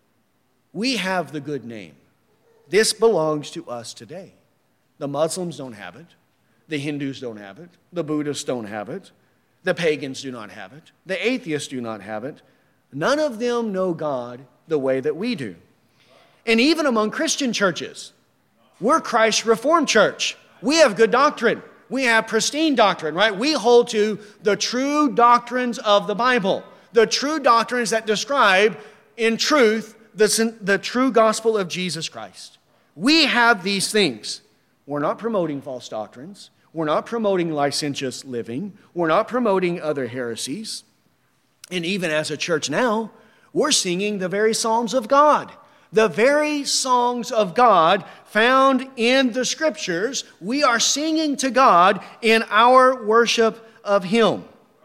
We have the good name. This belongs to us today. The Muslims don't have it. The Hindus don't have it. The Buddhists don't have it. The pagans do not have it. The atheists do not have it. None of them know God the way that we do. And even among Christian churches, we're Christ Reformed Church. We have good doctrine. We have pristine doctrine, right? We hold to the true doctrines of the Bible, the true doctrines that describe in truth the, the true gospel of Jesus Christ. We have these things. We're not promoting false doctrines. We're not promoting licentious living. We're not promoting other heresies. And even as a church now, we're singing the very psalms of God. The very songs of God found in the scriptures, we are singing to God in our worship of him.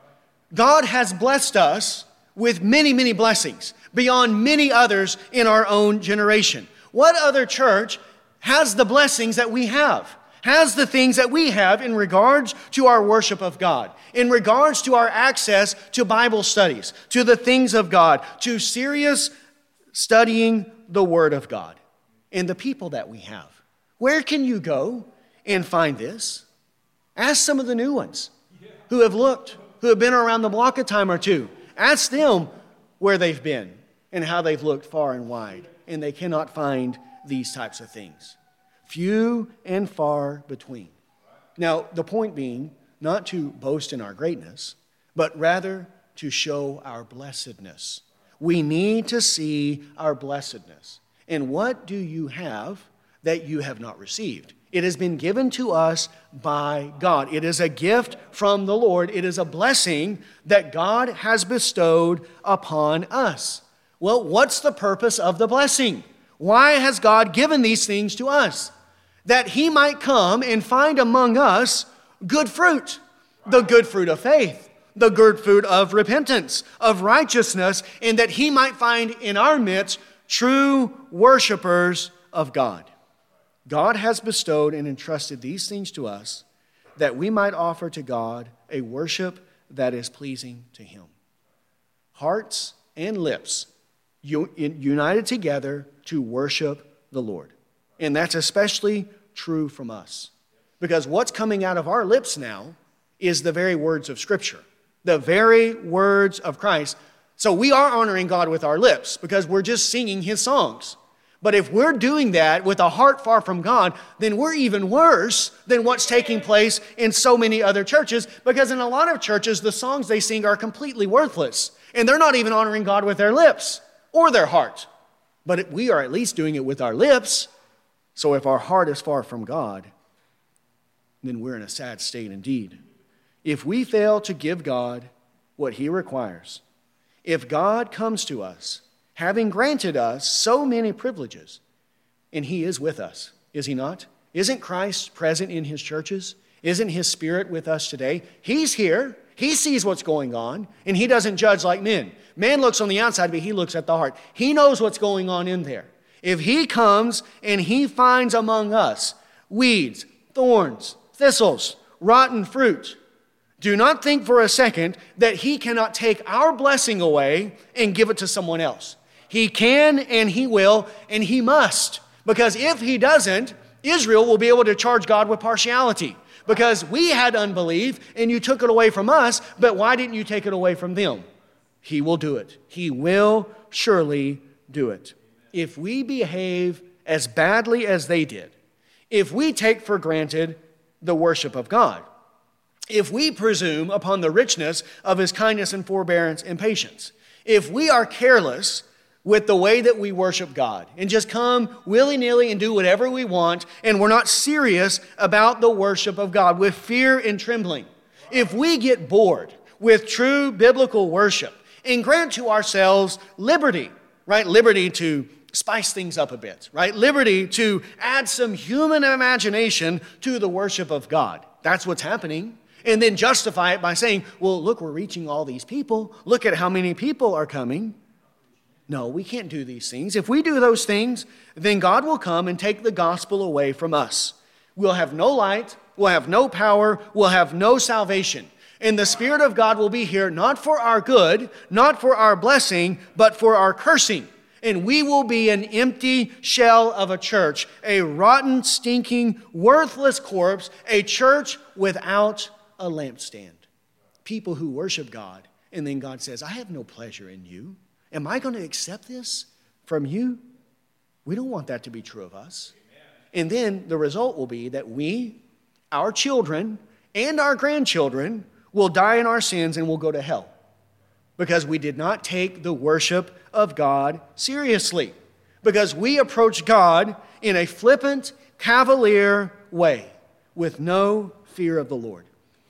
God has blessed us with many, many blessings beyond many others in our own generation. What other church has the blessings that we have? Has the things that we have in regards to our worship of God, in regards to our access to Bible studies, to the things of God, to serious studying the Word of God, and the people that we have? Where can you go and find this? Ask some of the new ones who have looked, who have been around the block a time or two. Ask them where they've been and how they've looked far and wide, and they cannot find these types of things. Few and far between. Now, the point being, not to boast in our greatness, but rather to show our blessedness. We need to see our blessedness. And what do you have that you have not received? It has been given to us by God. It is a gift from the Lord. It is a blessing that God has bestowed upon us. Well, what's the purpose of the blessing? Why has God given these things to us? That He might come and find among us good fruit, the good fruit of faith, the good fruit of repentance, of righteousness, and that He might find in our midst true worshipers of God. God has bestowed and entrusted these things to us that we might offer to God a worship that is pleasing to Him. Hearts and lips united together to worship the Lord. And that's especially true from us. Because what's coming out of our lips now is the very words of Scripture, the very words of Christ. So we are honoring God with our lips because we're just singing His songs. But if we're doing that with a heart far from God, then we're even worse than what's taking place in so many other churches, because in a lot of churches, the songs they sing are completely worthless, and they're not even honoring God with their lips or their heart. But we are at least doing it with our lips. So if our heart is far from God, then we're in a sad state indeed. If we fail to give God what He requires, if God comes to us, having granted us so many privileges, and He is with us, is He not? Isn't Christ present in His churches? Isn't His Spirit with us today? He's here. He sees what's going on, and He doesn't judge like men. Man looks on the outside, but He looks at the heart. He knows what's going on in there. If He comes and He finds among us weeds, thorns, thistles, rotten fruit, do not think for a second that He cannot take our blessing away and give it to someone else. He can and He will and He must. Because if He doesn't, Israel will be able to charge God with partiality. Because we had unbelief and you took it away from us, but why didn't you take it away from them? He will do it. He will surely do it. If we behave as badly as they did, if we take for granted the worship of God, if we presume upon the richness of His kindness and forbearance and patience, if we are careless with the way that we worship God and just come willy-nilly and do whatever we want, and we're not serious about the worship of God with fear and trembling, if we get bored with true biblical worship and grant to ourselves liberty, right? Liberty to spice things up a bit, right? Liberty to add some human imagination to the worship of God. That's what's happening. And then justify it by saying, well, look, we're reaching all these people. Look at how many people are coming. No, we can't do these things. If we do those things, then God will come and take the gospel away from us. We'll have no light, we'll have no power, we'll have no salvation. And the Spirit of God will be here not for our good, not for our blessing, but for our cursing. And we will be an empty shell of a church, a rotten, stinking, worthless corpse, a church without a lampstand. People who worship God, and then God says, I have no pleasure in you. Am I going to accept this from you? We don't want that to be true of us. And then the result will be that we, our children, and our grandchildren will die in our sins and will go to hell because we did not take the worship of God seriously, because we approach God in a flippant, cavalier way with no fear of the Lord.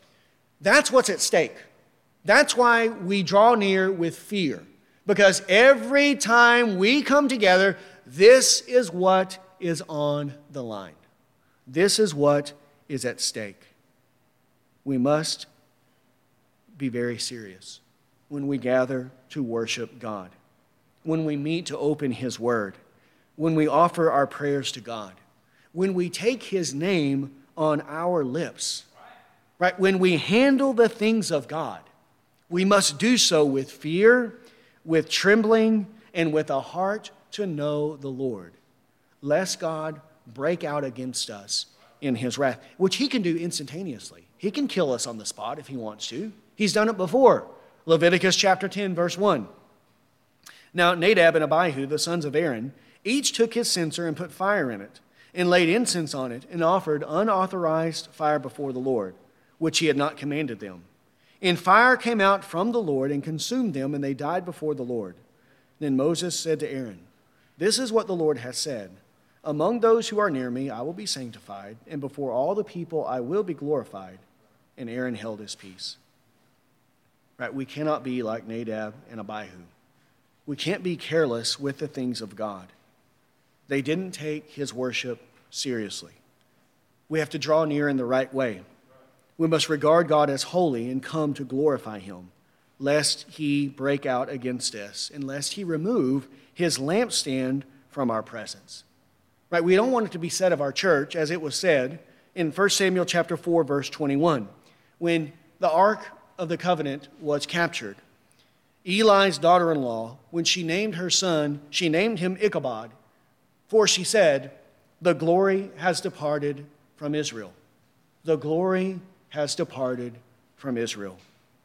That's what's at stake. That's why we draw near with fear. Because every time we come together, this is what is on the line. This is what is at stake. We must be very serious when we gather to worship God, when we meet to open His Word, when we offer our prayers to God, when we take His name on our lips, right? When we handle the things of God, we must do so with fear, with trembling, and with a heart to know the Lord, lest God break out against us in His wrath, which He can do instantaneously. He can kill us on the spot if He wants to. He's done it before. Leviticus chapter ten, verse one. Now Nadab and Abihu, the sons of Aaron, each took his censer and put fire in it, and laid incense on it, and offered unauthorized fire before the Lord. which he had not commanded them. And fire came out from the Lord and consumed them, and they died before the Lord. Then Moses said to Aaron, "This is what the Lord has said. Among those who are near me I will be sanctified, and before all the people I will be glorified." And Aaron held his peace. Right? We cannot be like Nadab and Abihu. We can't be careless with the things of God. They didn't take his worship seriously. We have to draw near in the right way. We must regard God as holy and come to glorify him, lest he break out against us, and lest he remove his lampstand from our presence. Right? We don't want it to be said of our church, as it was said in First Samuel chapter four, verse twenty-one, when the Ark of the Covenant was captured. Eli's daughter-in-law, when she named her son, she named him Ichabod, for she said, "The glory has departed from Israel." The glory has departed from Israel.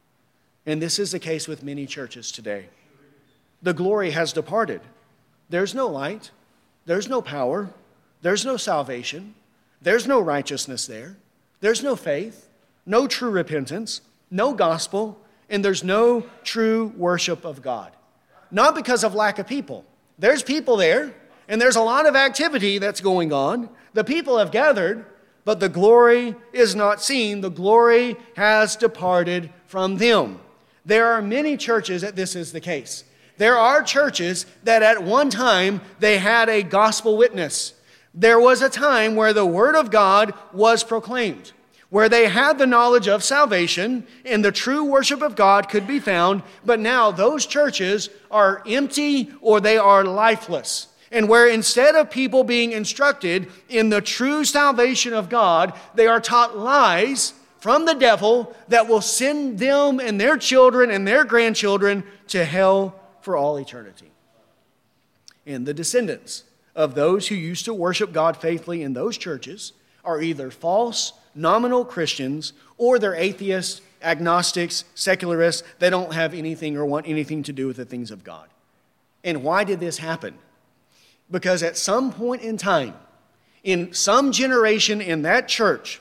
And this is the case with many churches today. The glory has departed. There's no light. There's no power. There's no salvation. There's no righteousness there. There's no faith, no true repentance, no gospel, and there's no true worship of God. Not because of lack of people. There's people there, and there's a lot of activity that's going on. The people have gathered, but the glory is not seen. The glory has departed from them. There are many churches that this is the case. There are churches that at one time they had a gospel witness. There was a time where the word of God was proclaimed, where they had the knowledge of salvation and the true worship of God could be found, but now those churches are empty or they are lifeless. And where instead of people being instructed in the true salvation of God, they are taught lies from the devil that will send them and their children and their grandchildren to hell for all eternity. And the descendants of those who used to worship God faithfully in those churches are either false, nominal Christians, or they're atheists, agnostics, secularists. They don't have anything or want anything to do with the things of God. And why did this happen? Because at some point in time, in some generation in that church,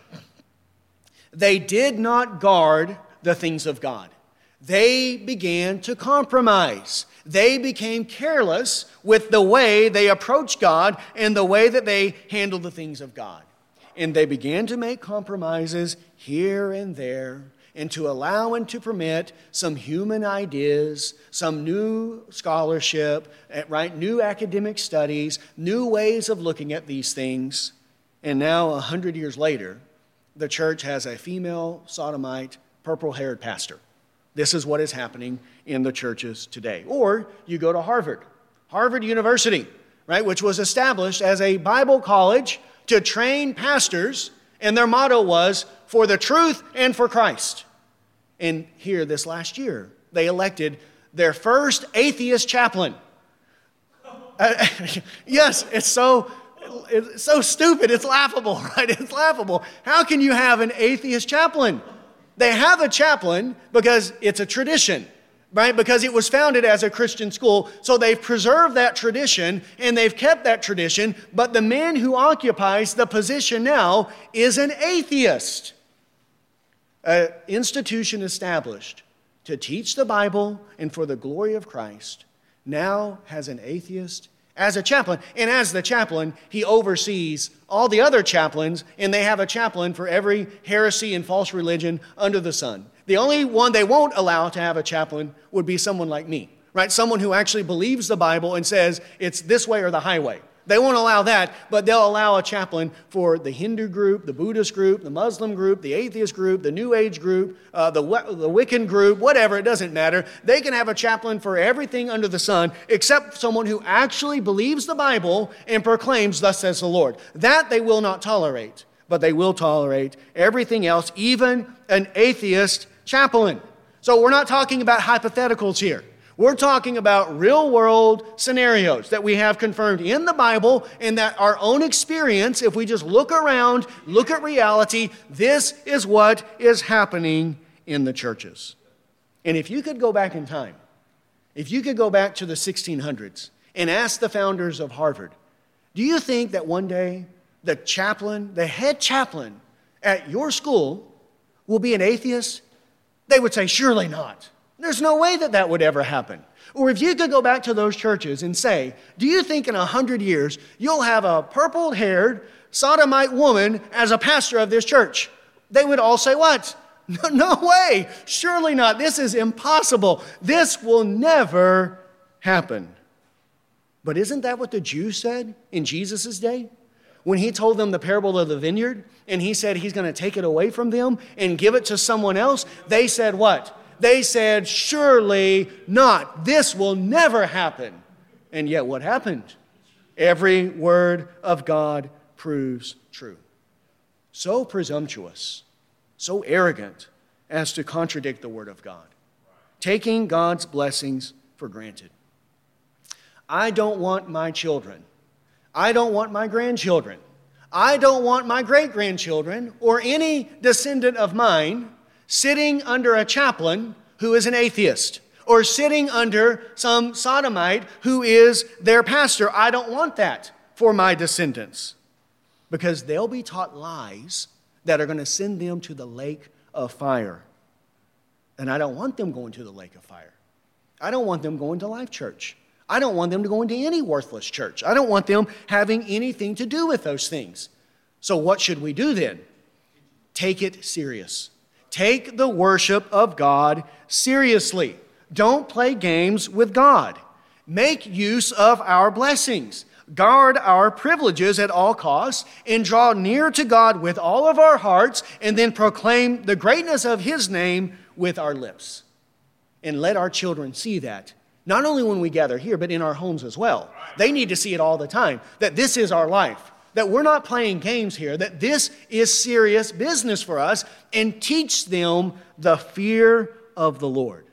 they did not guard the things of God. They began to compromise. They became careless with the way they approached God and the way that they handled the things of God. And they began to make compromises here and there, and to allow and to permit some human ideas, some new scholarship, right? New academic studies, new ways of looking at these things. And now, a hundred years later, the church has a female sodomite, purple-haired pastor. This is what is happening in the churches today. Or you go to Harvard, Harvard University, right, which was established as a Bible college to train pastors, and their motto was, "For the truth and for Christ." And here this last year, they elected their first atheist chaplain. Uh, yes, it's so, it's so stupid, it's laughable, right? It's laughable. How can you have an atheist chaplain? They have a chaplain because it's a tradition, right? Because it was founded as a Christian school, so they've preserved that tradition and they've kept that tradition, but the man who occupies the position now is an atheist. An institution established to teach the Bible and for the glory of Christ now has an atheist as a chaplain. And as the chaplain, he oversees all the other chaplains, and they have a chaplain for every heresy and false religion under the sun. The only one they won't allow to have a chaplain would be someone like me, right? Someone who actually believes the Bible and says it's this way or the highway. They won't allow that, but they'll allow a chaplain for the Hindu group, the Buddhist group, the Muslim group, the atheist group, the New Age group, uh, the, the Wiccan group, whatever, it doesn't matter. They can have a chaplain for everything under the sun except someone who actually believes the Bible and proclaims, "Thus says the Lord." That they will not tolerate, but they will tolerate everything else, even an atheist chaplain. So we're not talking about hypotheticals here. We're talking about real-world scenarios that we have confirmed in the Bible, and that our own experience, if we just look around, look at reality, this is what is happening in the churches. And if you could go back in time, if you could go back to the sixteen hundreds and ask the founders of Harvard, do you think that one day the chaplain, the head chaplain at your school will be an atheist? They would say, surely not. There's no way that that would ever happen. Or if you could go back to those churches and say, do you think in a hundred years you'll have a purple-haired sodomite woman as a pastor of this church? They would all say what? No, no way. Surely not. This is impossible. This will never happen. But isn't that what the Jews said in Jesus' day? When he told them the parable of the vineyard, and he said he's going to take it away from them and give it to someone else, they said what? They said, surely not. This will never happen. And yet what happened? Every word of God proves true. So presumptuous, so arrogant as to contradict the word of God, taking God's blessings for granted. I don't want my children, I don't want my grandchildren, I don't want my great-grandchildren or any descendant of mine sitting under a chaplain who is an atheist or sitting under some sodomite who is their pastor. I don't want that for my descendants, because they'll be taught lies that are going to send them to the lake of fire. And I don't want them going to the lake of fire. I don't want them going to Life Church. I don't want them to go into any worthless church. I don't want them having anything to do with those things. So what should we do then? Take it serious. Take the worship of God seriously. Don't play games with God. Make use of our blessings. Guard our privileges at all costs and draw near to God with all of our hearts, and then proclaim the greatness of His name with our lips. And let our children see that, not only when we gather here, but in our homes as well. They need to see it all the time, that this is our life, that we're not playing games here, that this is serious business for us, and teach them the fear of the Lord.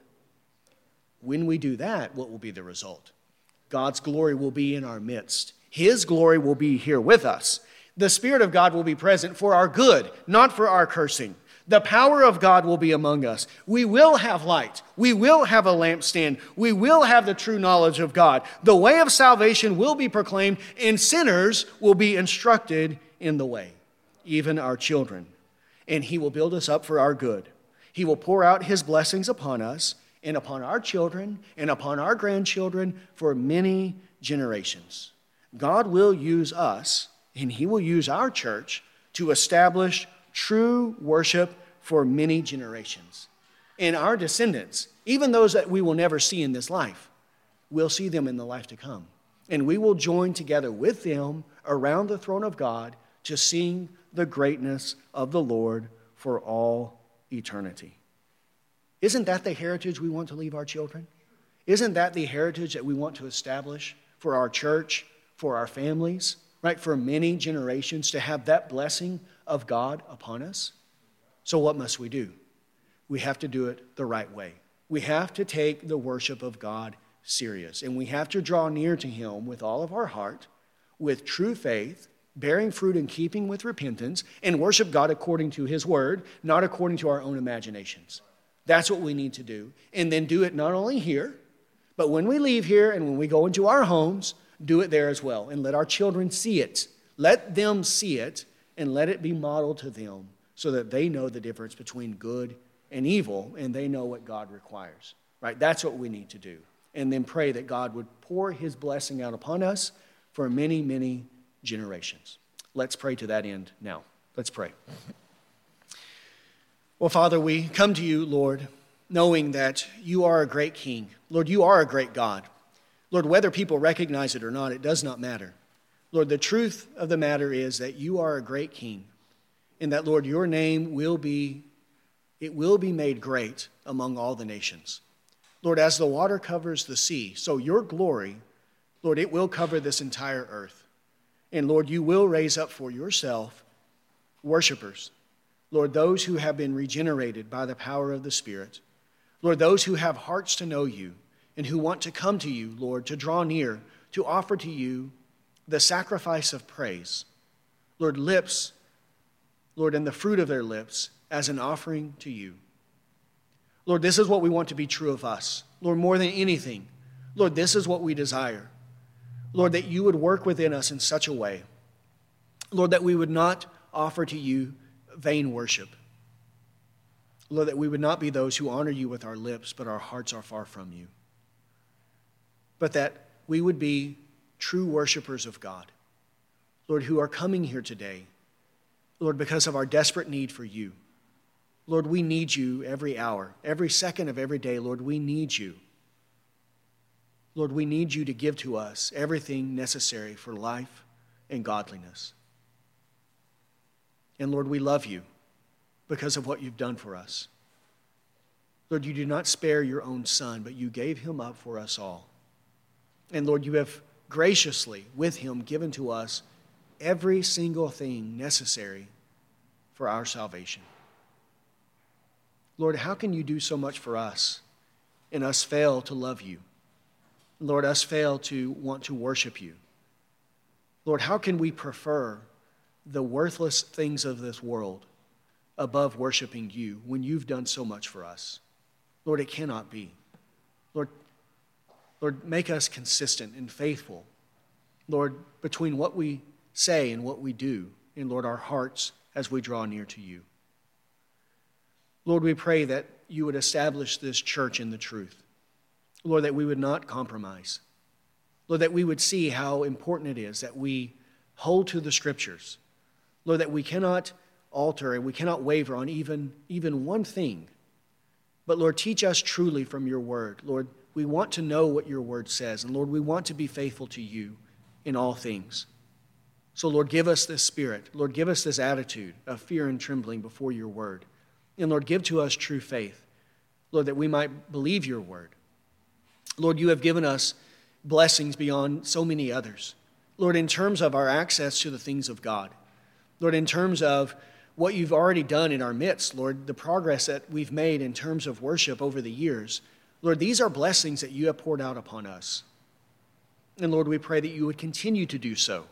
When we do that, what will be the result? God's glory will be in our midst. His glory will be here with us. The Spirit of God will be present for our good, not for our cursing. The power of God will be among us. We will have light. We will have a lampstand. We will have the true knowledge of God. The way of salvation will be proclaimed, and sinners will be instructed in the way, even our children. And He will build us up for our good. He will pour out His blessings upon us and upon our children and upon our grandchildren for many generations. God will use us, and He will use our church to establish true worship for many generations. And our descendants, even those that we will never see in this life, we'll see them in the life to come. And we will join together with them around the throne of God to sing the greatness of the Lord for all eternity. Isn't that the heritage we want to leave our children? Isn't that the heritage that we want to establish for our church, for our families, right? For many generations, to have that blessing of God upon us? So what must we do? We have to do it the right way. We have to take the worship of God serious, and we have to draw near to Him with all of our heart, with true faith, bearing fruit in keeping with repentance, and worship God according to His word, not according to our own imaginations. That's what we need to do. And then do it not only here, but when we leave here and when we go into our homes, do it there as well. And let our children see it. Let them see it, and let it be modeled to them so that they know the difference between good and evil, and they know what God requires. Right? That's what we need to do. And then pray that God would pour His blessing out upon us for many, many generations. Let's pray to that end now. Let's pray. Well, Father, we come to You, Lord, knowing that You are a great King. Lord, You are a great God. Lord, whether people recognize it or not, it does not matter. Lord, the truth of the matter is that You are a great King, and that, Lord, Your name will be, it will be made great among all the nations. Lord, as the water covers the sea, so Your glory, Lord, it will cover this entire earth. And Lord, You will raise up for Yourself worshipers. Lord, those who have been regenerated by the power of the Spirit. Lord, those who have hearts to know You and who want to come to You, Lord, to draw near, to offer to You the sacrifice of praise. Lord, lips, Lord, and the fruit of their lips as an offering to You. Lord, this is what we want to be true of us. Lord, more than anything, Lord, this is what we desire. Lord, that You would work within us in such a way, Lord, that we would not offer to You vain worship. Lord, that we would not be those who honor you with our lips, but our hearts are far from you. But that we would be true worshipers of God, Lord, who are coming here today, Lord, because of our desperate need for you. Lord, we need you every hour, every second of every day. Lord, we need you. Lord, we need you to give to us everything necessary for life and godliness. And Lord, we love you because of what you've done for us. Lord, you did not spare your own son, but you gave him up for us all. And Lord, you have graciously, with him, given to us every single thing necessary for our salvation. Lord, how can you do so much for us and us fail to love you? Lord, us fail to want to worship you. Lord, how can we prefer the worthless things of this world above worshiping you when you've done so much for us? Lord, it cannot be. Lord, Lord, make us consistent and faithful, Lord, between what we say and what we do, and Lord, our hearts as we draw near to you. Lord, we pray that you would establish this church in the truth. Lord, that we would not compromise. Lord, that we would see how important it is that we hold to the Scriptures. Lord, that we cannot alter and we cannot waver on even, even one thing. But Lord, teach us truly from your word. Lord, we want to know what your word says. And Lord, we want to be faithful to you in all things. So Lord, give us this spirit. Lord, give us this attitude of fear and trembling before your word. And Lord, give to us true faith. Lord, that we might believe your word. Lord, you have given us blessings beyond so many others. Lord, in terms of our access to the things of God. Lord, in terms of what you've already done in our midst, Lord, the progress that we've made in terms of worship over the years. Lord, these are blessings that you have poured out upon us. And Lord, we pray that you would continue to do so.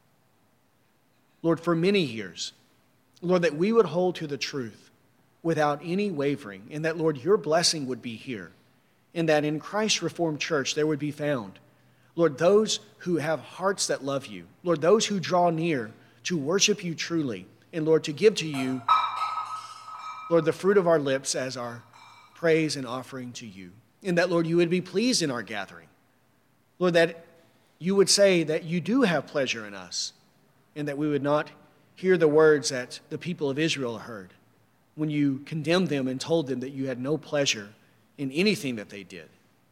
Lord, for many years, Lord, that we would hold to the truth without any wavering, and that, Lord, your blessing would be here, and that in Christ's Reformed Church there would be found, Lord, those who have hearts that love you, Lord, those who draw near to worship you truly, and Lord, to give to you, Lord, the fruit of our lips as our praise and offering to you, and that, Lord, you would be pleased in our gathering. Lord, that you would say that you do have pleasure in us, and that we would not hear the words that the people of Israel heard when you condemned them and told them that you had no pleasure in anything that they did.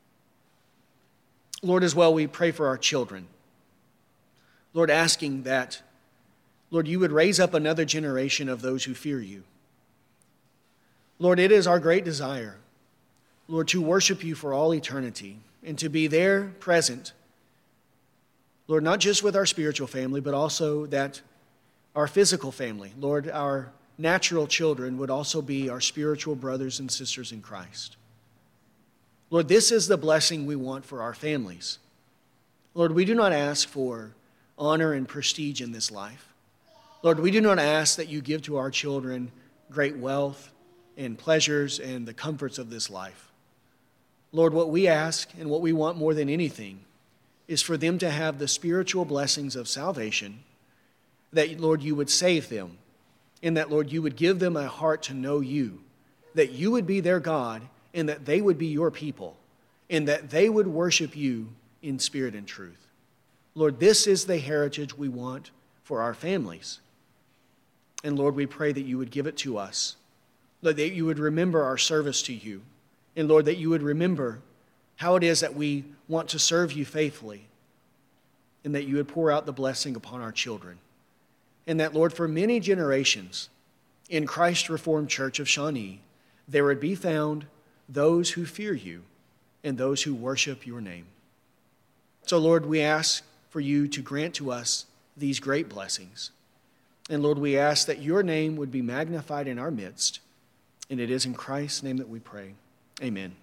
Lord, as well, we pray for our children. Lord, asking that, Lord, you would raise up another generation of those who fear you. Lord, it is our great desire, Lord, to worship you for all eternity and to be there present, Lord, not just with our spiritual family, but also that our physical family, Lord, our natural children would also be our spiritual brothers and sisters in Christ. Lord, this is the blessing we want for our families. Lord, we do not ask for honor and prestige in this life. Lord, we do not ask that you give to our children great wealth and pleasures and the comforts of this life. Lord, what we ask and what we want more than anything is for them to have the spiritual blessings of salvation, that, Lord, you would save them, and that, Lord, you would give them a heart to know you, that you would be their God, and that they would be your people, and that they would worship you in spirit and truth. Lord, this is the heritage we want for our families. And Lord, we pray that you would give it to us. Lord, that you would remember our service to you. And Lord, that you would remember how it is that we want to serve you faithfully. And that you would pour out the blessing upon our children. And that, Lord, for many generations in Christ Reformed Church of Shawnee, there would be found those who fear you and those who worship your name. So, Lord, we ask for you to grant to us these great blessings. And Lord, we ask that your name would be magnified in our midst. And it is in Christ's name that we pray. Amen.